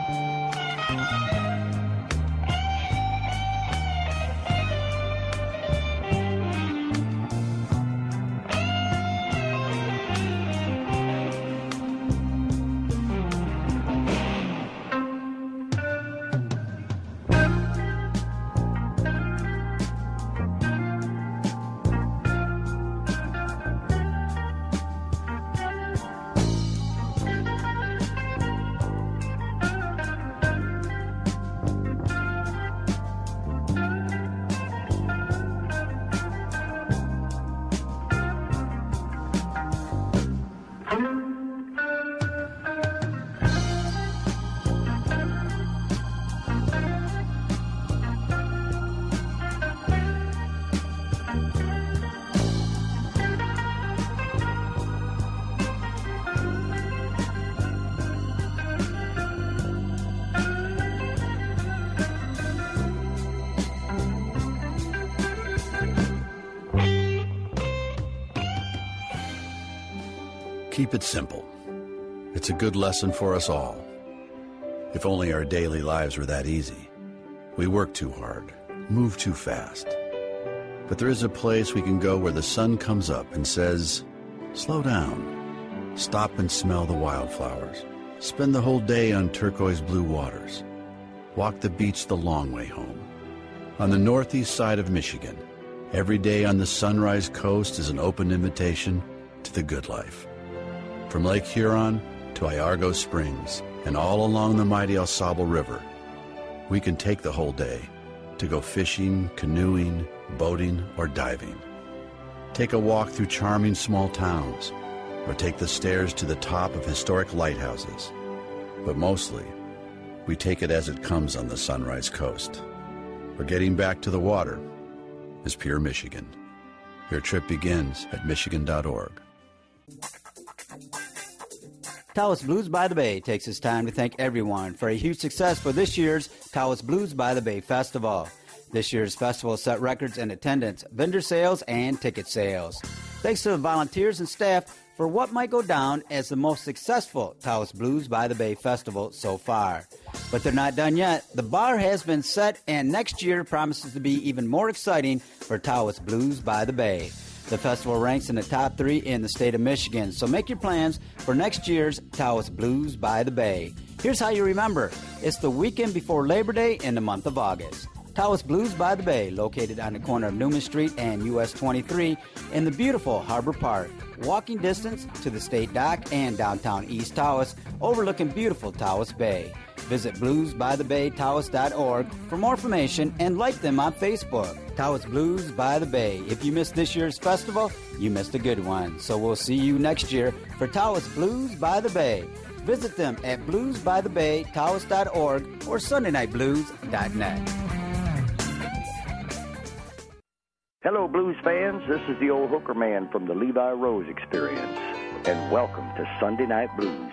Keep it simple. It's a good lesson for us all. If only our daily lives were that easy. We work too hard, move too fast. But there is a place we can go where the sun comes up and says, slow down. Stop and smell the wildflowers. Spend the whole day on turquoise blue waters. Walk the beach the long way home. On the northeast side of Michigan, every day on the Sunrise Coast is an open invitation to the good life. From Lake Huron to Iargo Springs and all along the mighty El Sable River, we can take the whole day to go fishing, canoeing, boating, or diving. Take a walk through charming small towns, or take the stairs to the top of historic lighthouses. But mostly, we take it as it comes on the Sunrise Coast. Where getting back to the water is pure Michigan. Your trip begins at Michigan.org. Taos Blues by the Bay takes its time to thank everyone for a huge success for this year's Taos Blues by the Bay Festival. This year's festival set records in attendance, vendor sales, and ticket sales. Thanks to the volunteers and staff for what might go down as the most successful Taos Blues by the Bay Festival so far. But they're not done yet. The bar has been set, and next year promises to be even more exciting for Taos Blues by the Bay. The festival ranks in the top 3 in the state of Michigan, so make your plans for next year's Taos Blues by the Bay. Here's how you remember. It's the weekend before Labor Day in the month of August. Taos Blues by the Bay, located on the corner of Newman Street and US 23 in the beautiful Harbor Park. Walking distance to the State Dock and downtown East Taos, overlooking beautiful Taos Bay. Visit bluesbythebay.taos.org for more information and like them on Facebook. Taos Blues by the Bay. If you missed this year's festival, you missed a good one. So we'll see you next year for Taos Blues by the Bay. Visit them at bluesbythebay.taos.org or SundayNightBlues.net. Hello, blues fans. This is the old hooker man from the Levi Rose Experience, and welcome to Sunday Night Blues.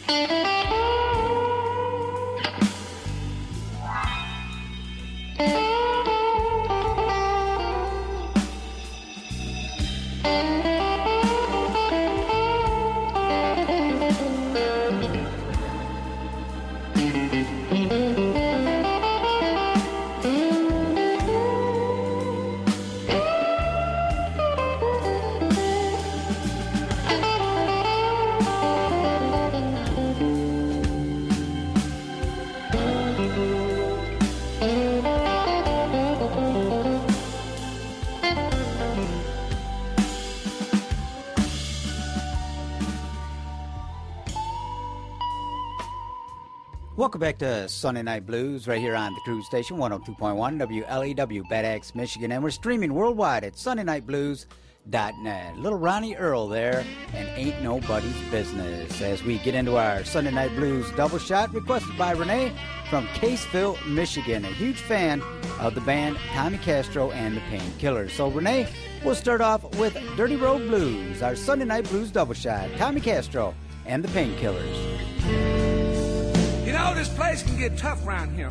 Welcome back to Sunday Night Blues right here on the Cruise Station, 102.1 WLEW, Bad Axe, Michigan. And we're streaming worldwide at SundayNightBlues.net. Little Ronnie Earl there, and Ain't Nobody's Business. As we get into our Sunday Night Blues double shot, requested by Renee from Caseville, Michigan. A huge fan of the band Tommy Castro and the Painkillers. So, Renee, we'll start off with Dirty Road Blues, our Sunday Night Blues double shot. Tommy Castro and the Painkillers. You know, this place can get tough around here.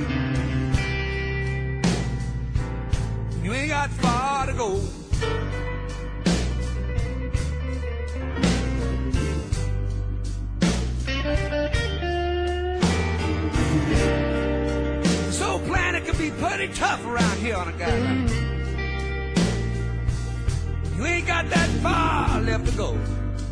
You ain't got far to go. So planet can be pretty tough around here on a guy. You ain't got that far left to go.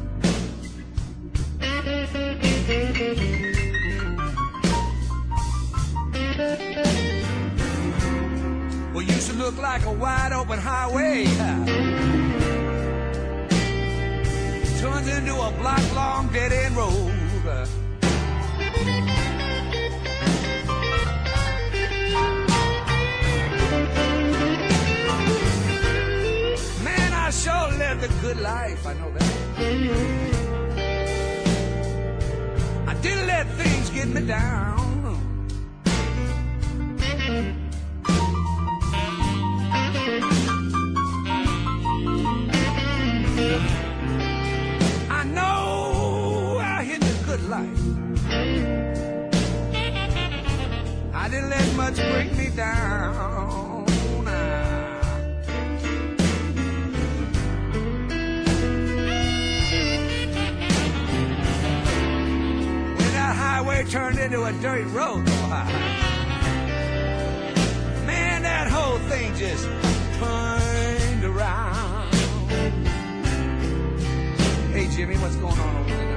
Well, you should look like a wide open highway. Turns into a block long dead end road. Man, I sure lived a good life, I know that. I didn't let things get me down. I know I hit a good life. I didn't let much bring me down. When that highway turned into a dirty road, man, that whole thing just turned around. Hey, Jimmy, what's going on over there now?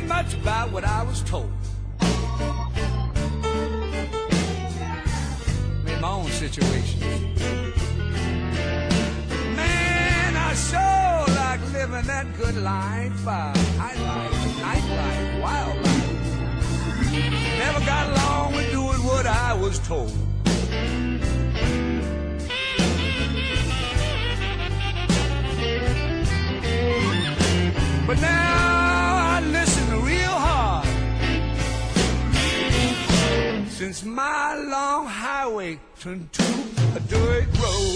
ain't much about what I was told. Made my own situation. Man, I sure like living that good life. High life, nightlife, wildlife. Never got along with doing what I was told. But now I listen real hard, since my long highway turned to a dirt road.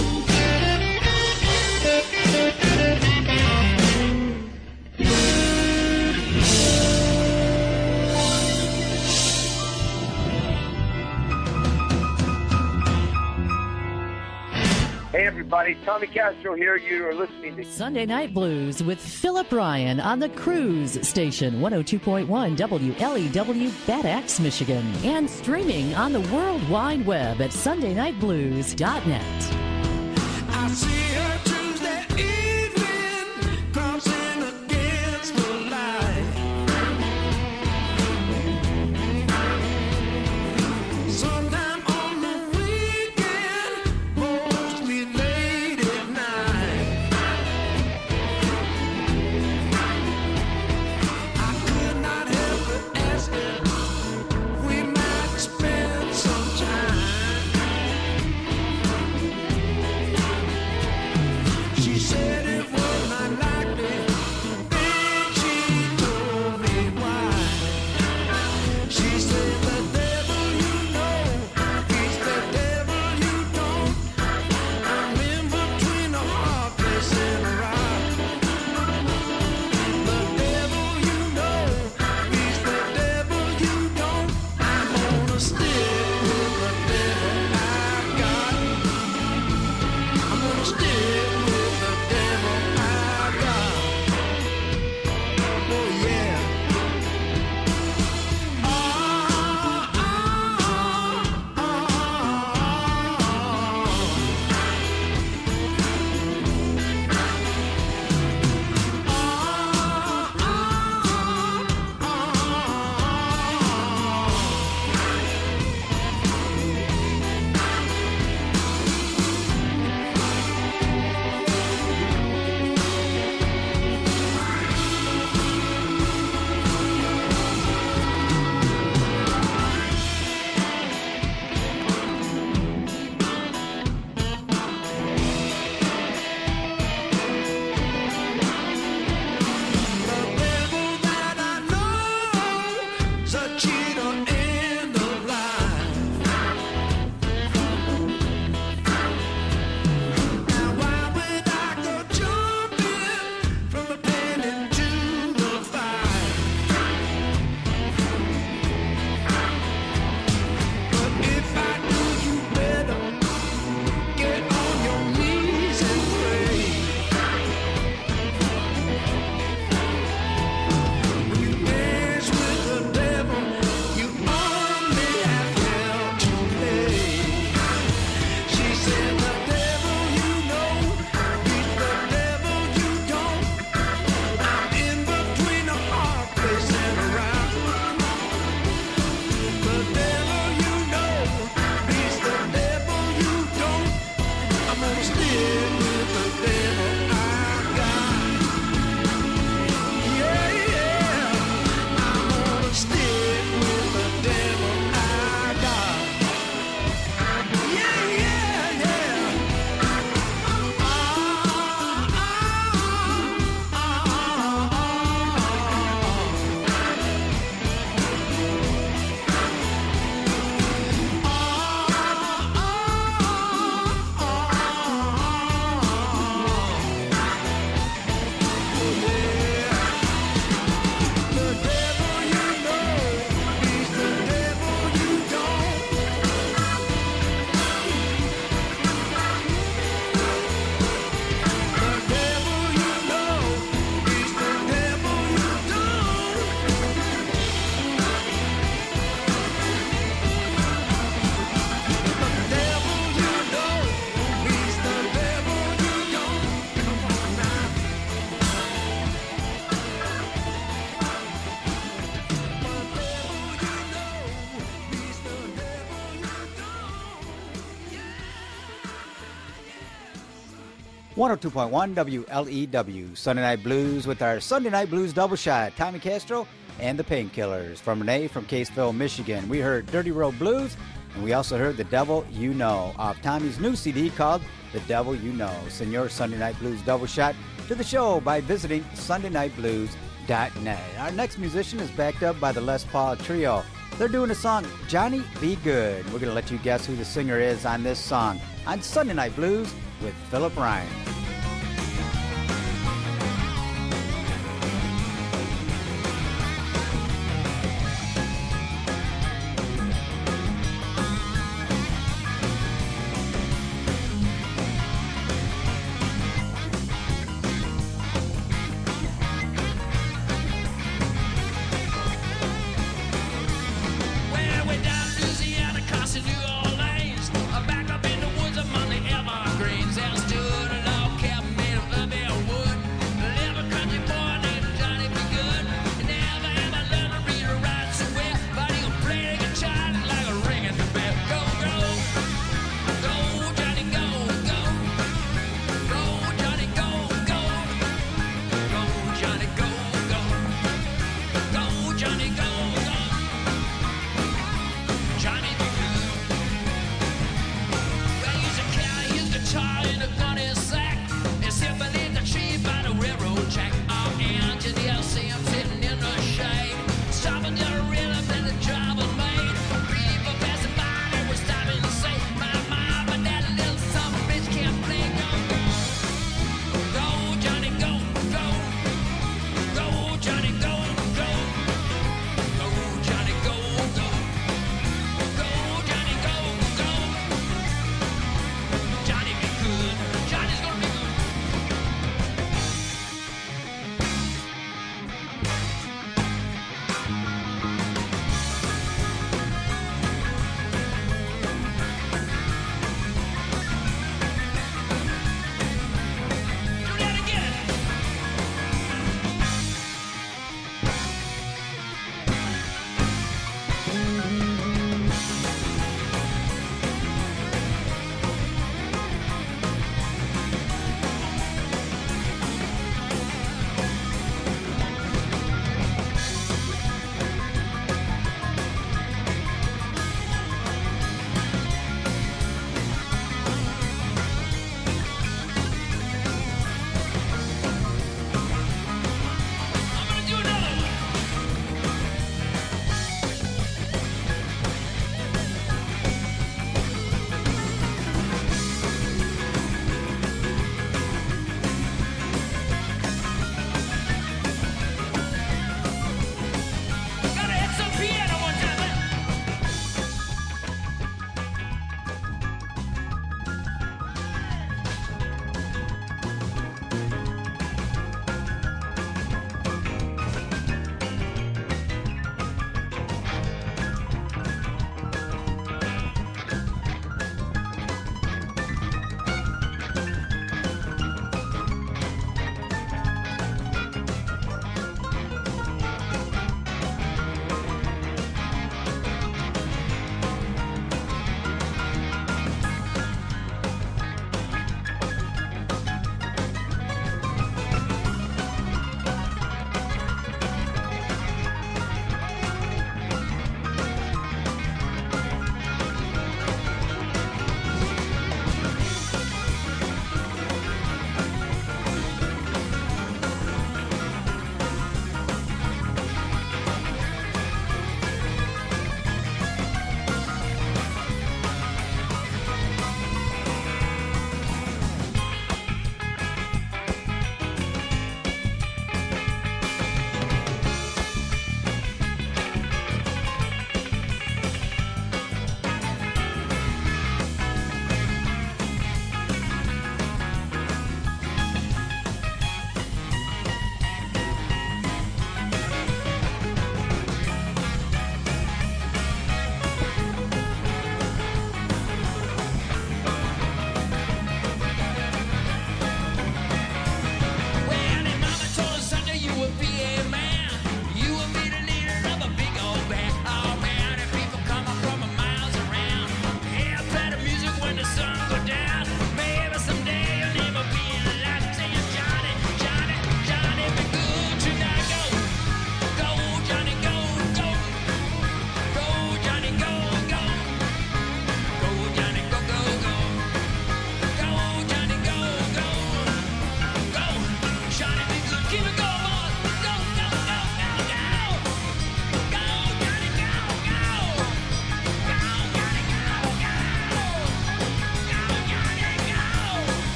Hey everybody, Tommy Castro here. You are listening to Sunday Night Blues with Philip Ryan on the Cruise Station, 102.1 WLEW, Bad Axe, Michigan, and streaming on the World Wide Web at sundaynightblues.net. I see her Tuesday evening, crossing against the light. Sometime on the weekend, mostly late at night. I could not help but ask her, we might spend some time. 102.1 WLEW, Sunday Night Blues with our Sunday Night Blues double shot, Tommy Castro and the Painkillers. From Renee from Caseville, Michigan, we heard Dirty Road Blues, and we also heard The Devil You Know off Tommy's new CD called The Devil You Know. Send your Sunday Night Blues double shot to the show by visiting SundayNightBlues.net. Our next musician is backed up by the Les Paul Trio. They're doing a song, Johnny Be Good. We're going to let you guess who the singer is on this song on Sunday Night Blues with Philip Ryan. New Orleans, back up in the woods among the evergreens, there stood a love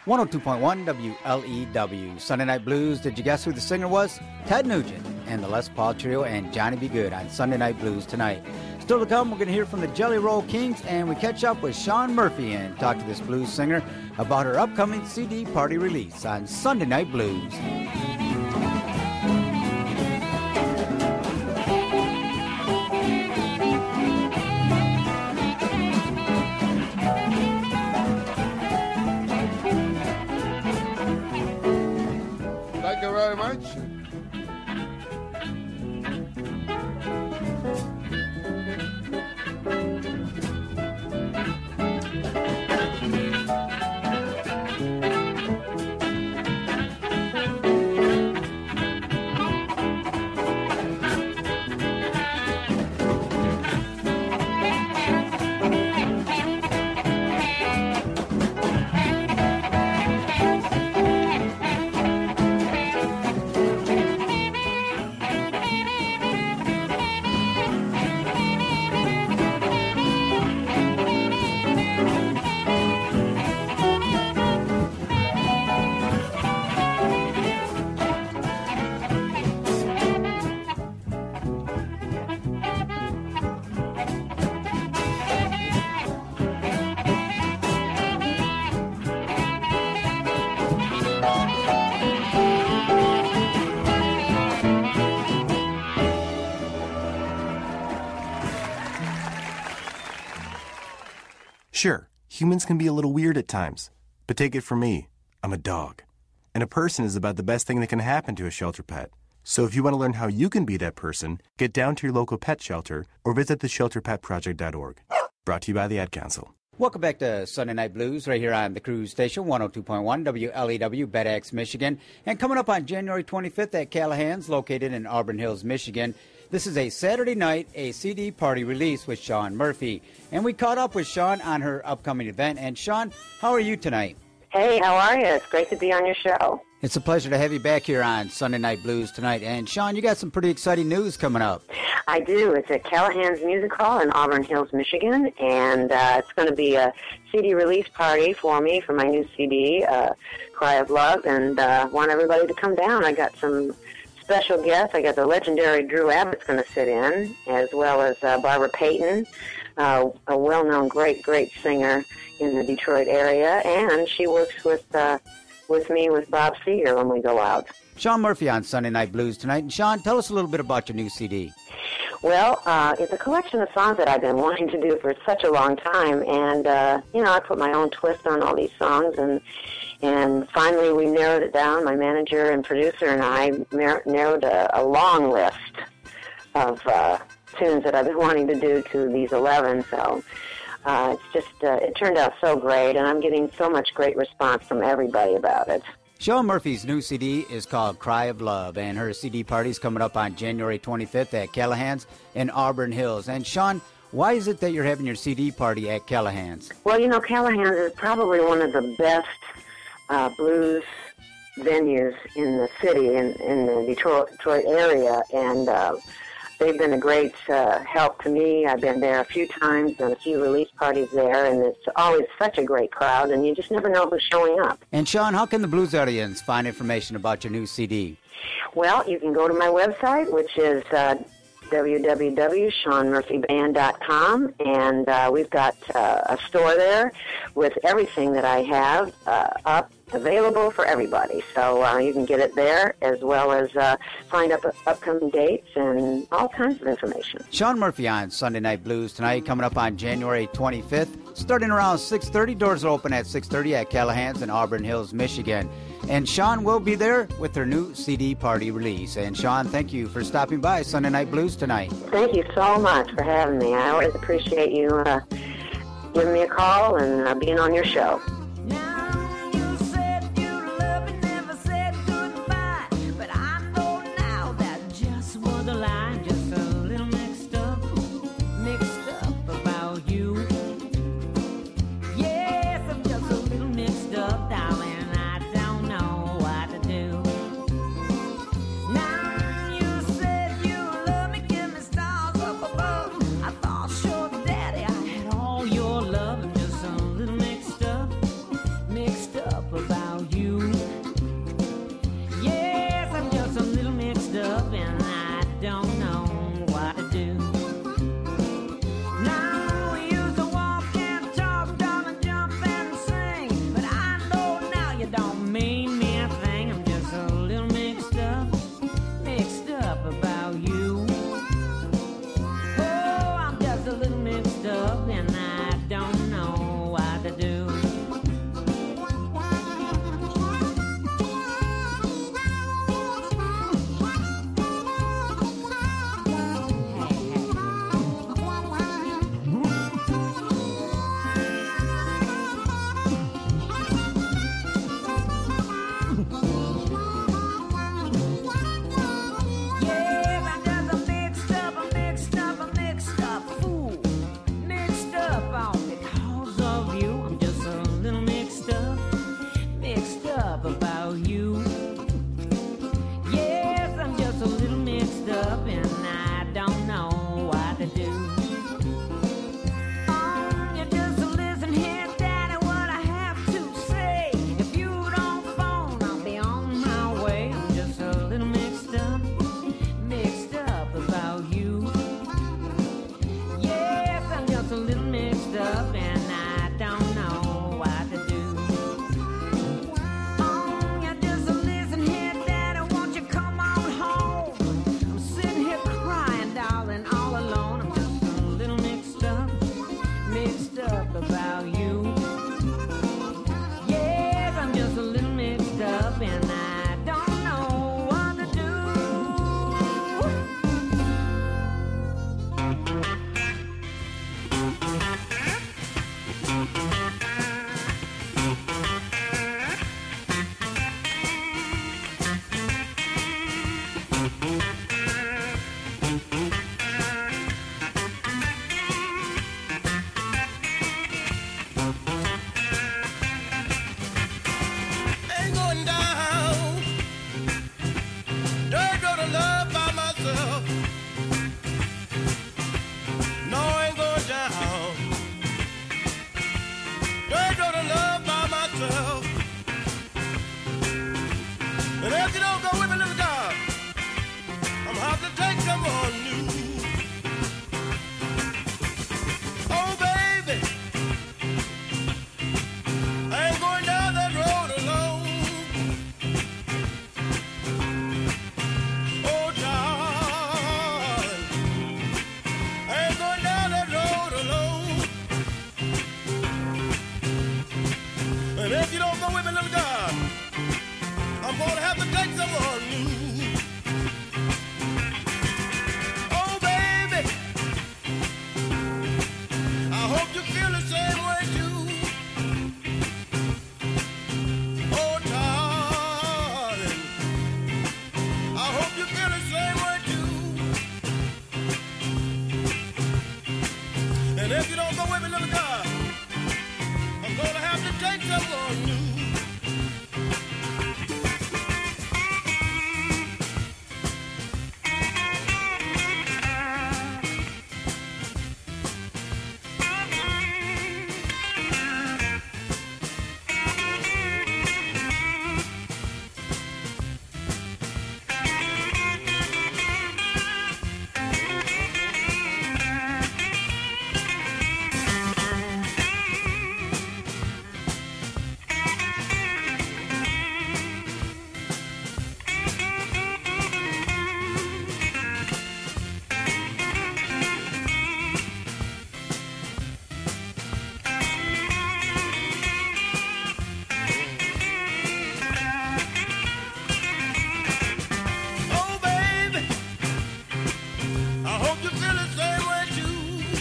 102.1 WLEW. Sunday Night Blues. Did you guess who the singer was? Ted Nugent and the Les Paul Trio and Johnny B. Good on Sunday Night Blues tonight. Still to come, we're going to hear from the Jelly Roll Kings, and we catch up with Sean Murphy and talk to this blues singer about her upcoming CD party release on Sunday Night Blues. Thank you very much. Sure, humans can be a little weird at times, but take it from me, I'm a dog. And a person is about the best thing that can happen to a shelter pet. So if you want to learn how you can be that person, get down to your local pet shelter or visit theshelterpetproject.org. Brought to you by the Ad Council. Welcome back to Sunday Night Blues right here on the Cruise Station, 102.1 WLEW, Bed-X, Michigan. And coming up on January 25th at Callahan's, located in Auburn Hills, Michigan, this is a Saturday night, a CD party release with Sean Murphy. And we caught up with Sean on her upcoming event. And Sean, how are you tonight? Hey, how are you? It's great to be on your show. It's a pleasure to have you back here on Sunday Night Blues tonight. And Sean, you got some pretty exciting news coming up. I do. It's at Callahan's Music Hall in Auburn Hills, Michigan, and it's going to be a CD release party for me for my new CD, Cry of Love, and want everybody to come down. I got some special guests. I got the legendary Drew Abbott's going to sit in, as well as Barbara Payton, a well-known great singer in the Detroit area, and she works with me with Bob Seger when we go out. Sean Murphy on Sunday Night Blues tonight. And Sean, tell us a little bit about your new CD. Well, it's a collection of songs that I've been wanting to do for such a long time, and I put my own twist on all these songs, and finally we narrowed it down. My manager and producer and I narrowed a long list of tunes that I've been wanting to do to these 11. So it's just it turned out so great, and I'm getting so much great response from everybody about it. Sean Murphy's new CD is called Cry of Love, and her CD party is coming up on January 25th at Callahan's in Auburn Hills. And Sean, why is it that you're having your CD party at Callahan's? Well, Callahan's is probably one of the best blues venues in the city, in the Detroit area, and they've been a great help to me. I've been there a few times, done a few release parties there, and it's always such a great crowd, and you just never know who's showing up. And Sean, how can the blues audience find information about your new CD? Well, you can go to my website, which is www.seanmurphyband.com, and we've got a store there with everything that I have up, available for everybody. So you can get it there, as well as find up upcoming dates and all kinds of information. Sean Murphy on Sunday Night Blues tonight, coming up on January 25th, starting around 6:30. Doors are open at 6:30 at Callahan's in Auburn Hills, Michigan. And Sean will be there with her new CD party release. And Sean, thank you for stopping by Sunday Night Blues tonight. Thank you so much for having me. I always appreciate you giving me a call and being on your show. up about you. Yes, I'm just a little mixed up and I don't know what to do. You just listen here, Daddy, what I have to say. If you don't phone, I'll be on my way. I'm just a little mixed up about you. Yes, I'm just a little mixed up and I don't know what to do. You just listen here, Daddy, won't you come on home? I'm sitting here crying, darling, all alone. I'm just a little mixed up about you. Yes, I'm just a little mixed up and I don't know what to do. Ain't going down. Don't go to love by myself. No, I ain't going down. Don't go to love by myself. And if you don't go with me, little girl, I'm gonna have to take someone new. Oh, baby, I ain't going down that road alone. Oh, darling, I ain't going down that road alone. And if you don't go with me, little girl, I'm gonna have to take someone new. Oh, baby, I hope you feel the same way too. Oh, darling, I hope you feel the same way too. And if you don't go with me, little girl, I'm gonna have to take someone new. Oh, baby, I hope you feel the same way too.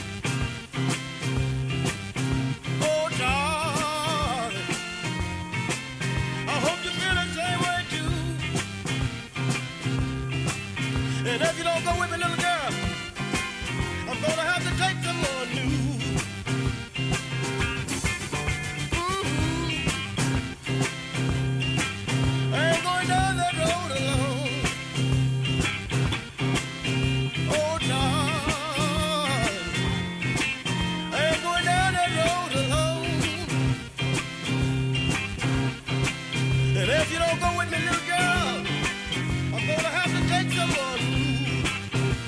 Oh, darling, I hope you feel the same way too. And if you don't go with me, little girl, I'm gonna have to take someone new. I ain't going down that road alone. Oh, darling, I ain't going down that road alone. And if you don't go with me, little girl, I'm gonna have to take someone new.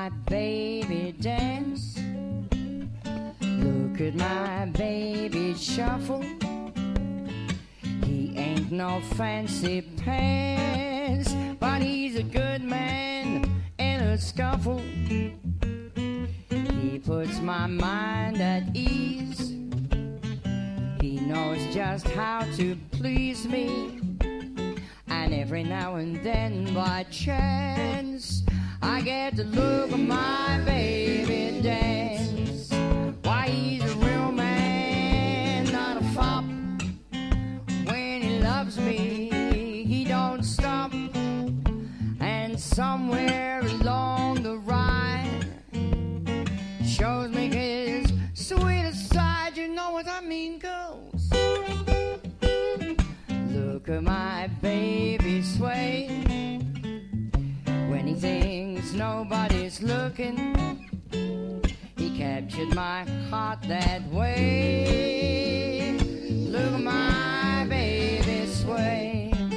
baby dance. Look at my baby shuffle. He ain't no fancy pants, but he's a good man in a scuffle. He puts my mind at ease. He knows just how to please me. And every now and then by chance I get to look at my baby dance. Why, he's a real man, not a fop. When he loves me, he don't stop. And somewhere along the ride shows me his sweetest side. You know what I mean, girls? Look at my baby sway. When he thinks nobody's looking, he captured my heart that way. Look at my baby sway.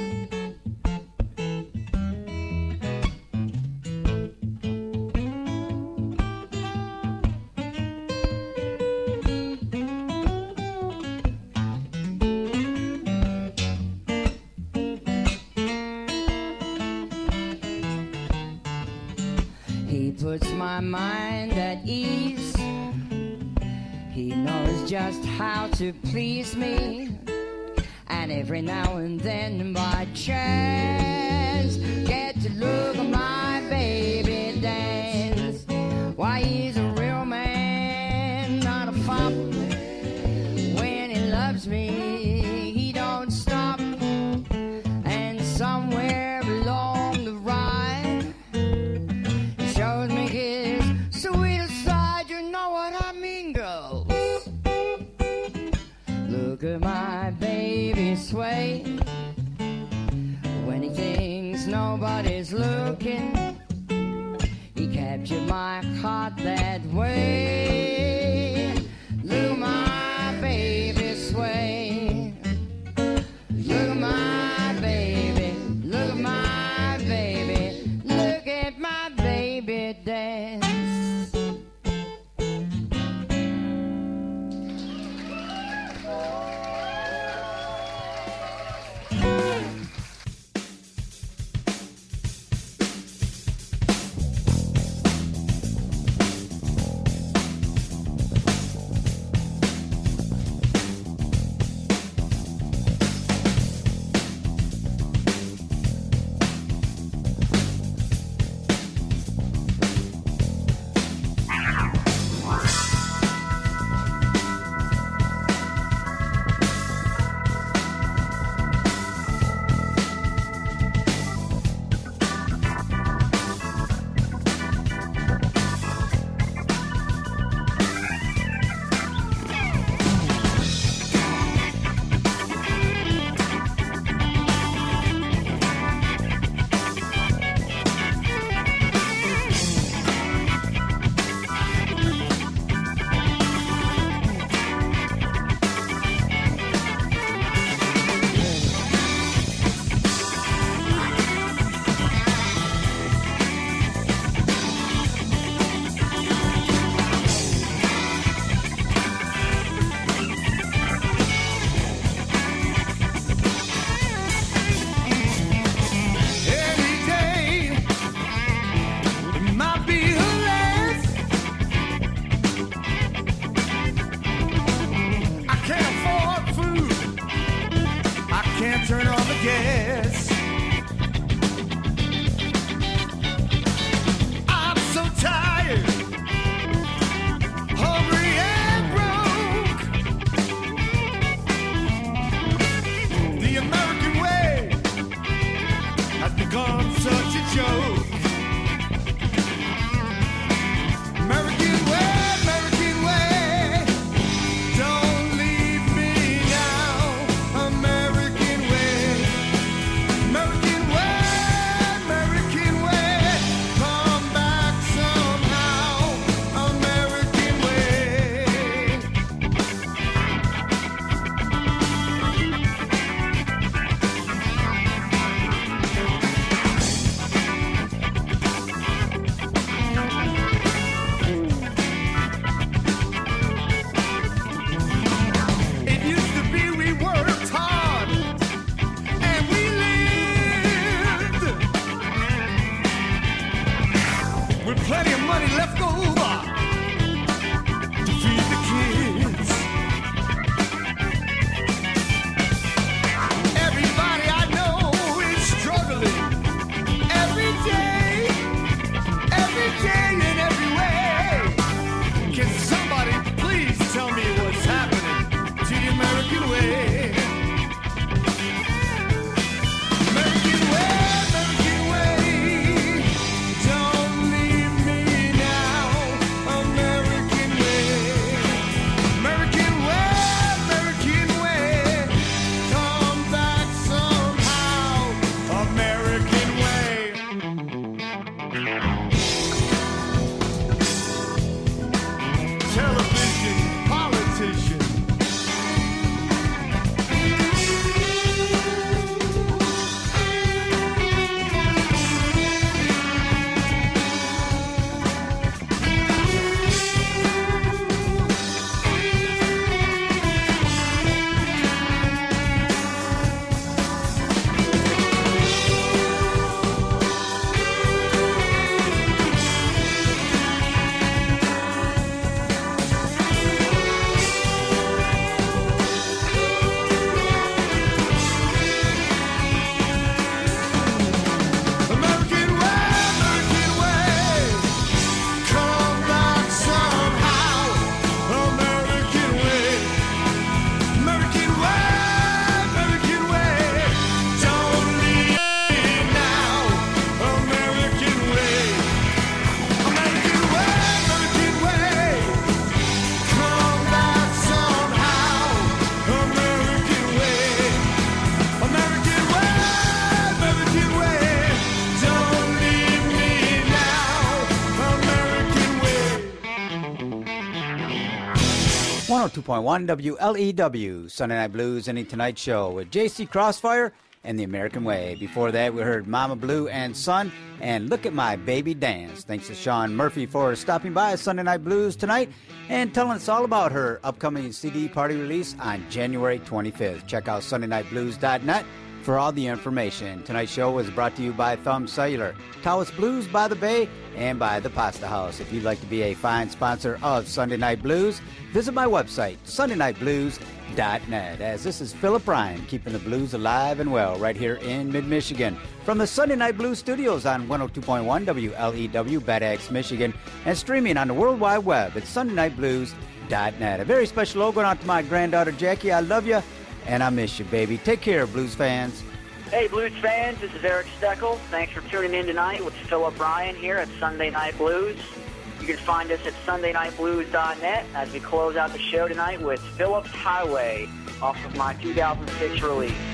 Puts my mind at ease. He knows just how to please me. And every now and then by chance get to look at my baby dance. Why, he's a real man, not a fop. When he loves me, he don't stop. And somewhere along the ride shows me his sweetest side. You know what I mean, girls? Look at my baby sway. When he thinks nobody's looking, he captured my heart that way. Look at my baby sway. Look at my baby. Look at my baby. Look at my baby dance. television, politician. .1 WLEW, Sunday Night Blues, Ending Tonight Show with J.C. Crossfire and The American Way. Before that, we heard Mama Blue and Son and Look at My Baby Dance. Thanks to Sean Murphy for stopping by Sunday Night Blues tonight and telling us all about her upcoming CD party release on January 25th. Check out SundayNightBlues.net for all the information. Tonight's show was brought to you by Thumb Cellular, Taos Blues by the Bay, and by the Pasta House. If you'd like to be a fine sponsor of Sunday Night Blues, visit my website, SundayNightBlues.net. As this is Philip Ryan, keeping the blues alive and well right here in mid-Michigan from the Sunday Night Blues studios on 102.1 WLEW, Bad Axe, Michigan, and streaming on the World Wide Web at SundayNightBlues.net. A very special hello going out to my granddaughter, Jackie. I love you, and I miss you, baby. Take care, blues fans. Hey, blues fans, this is Eric Steckel. Thanks for tuning in tonight with Philip Ryan here at Sunday Night Blues. You can find us at SundayNightBlues.net as we close out the show tonight with Philip's Highway off of my 2006 release.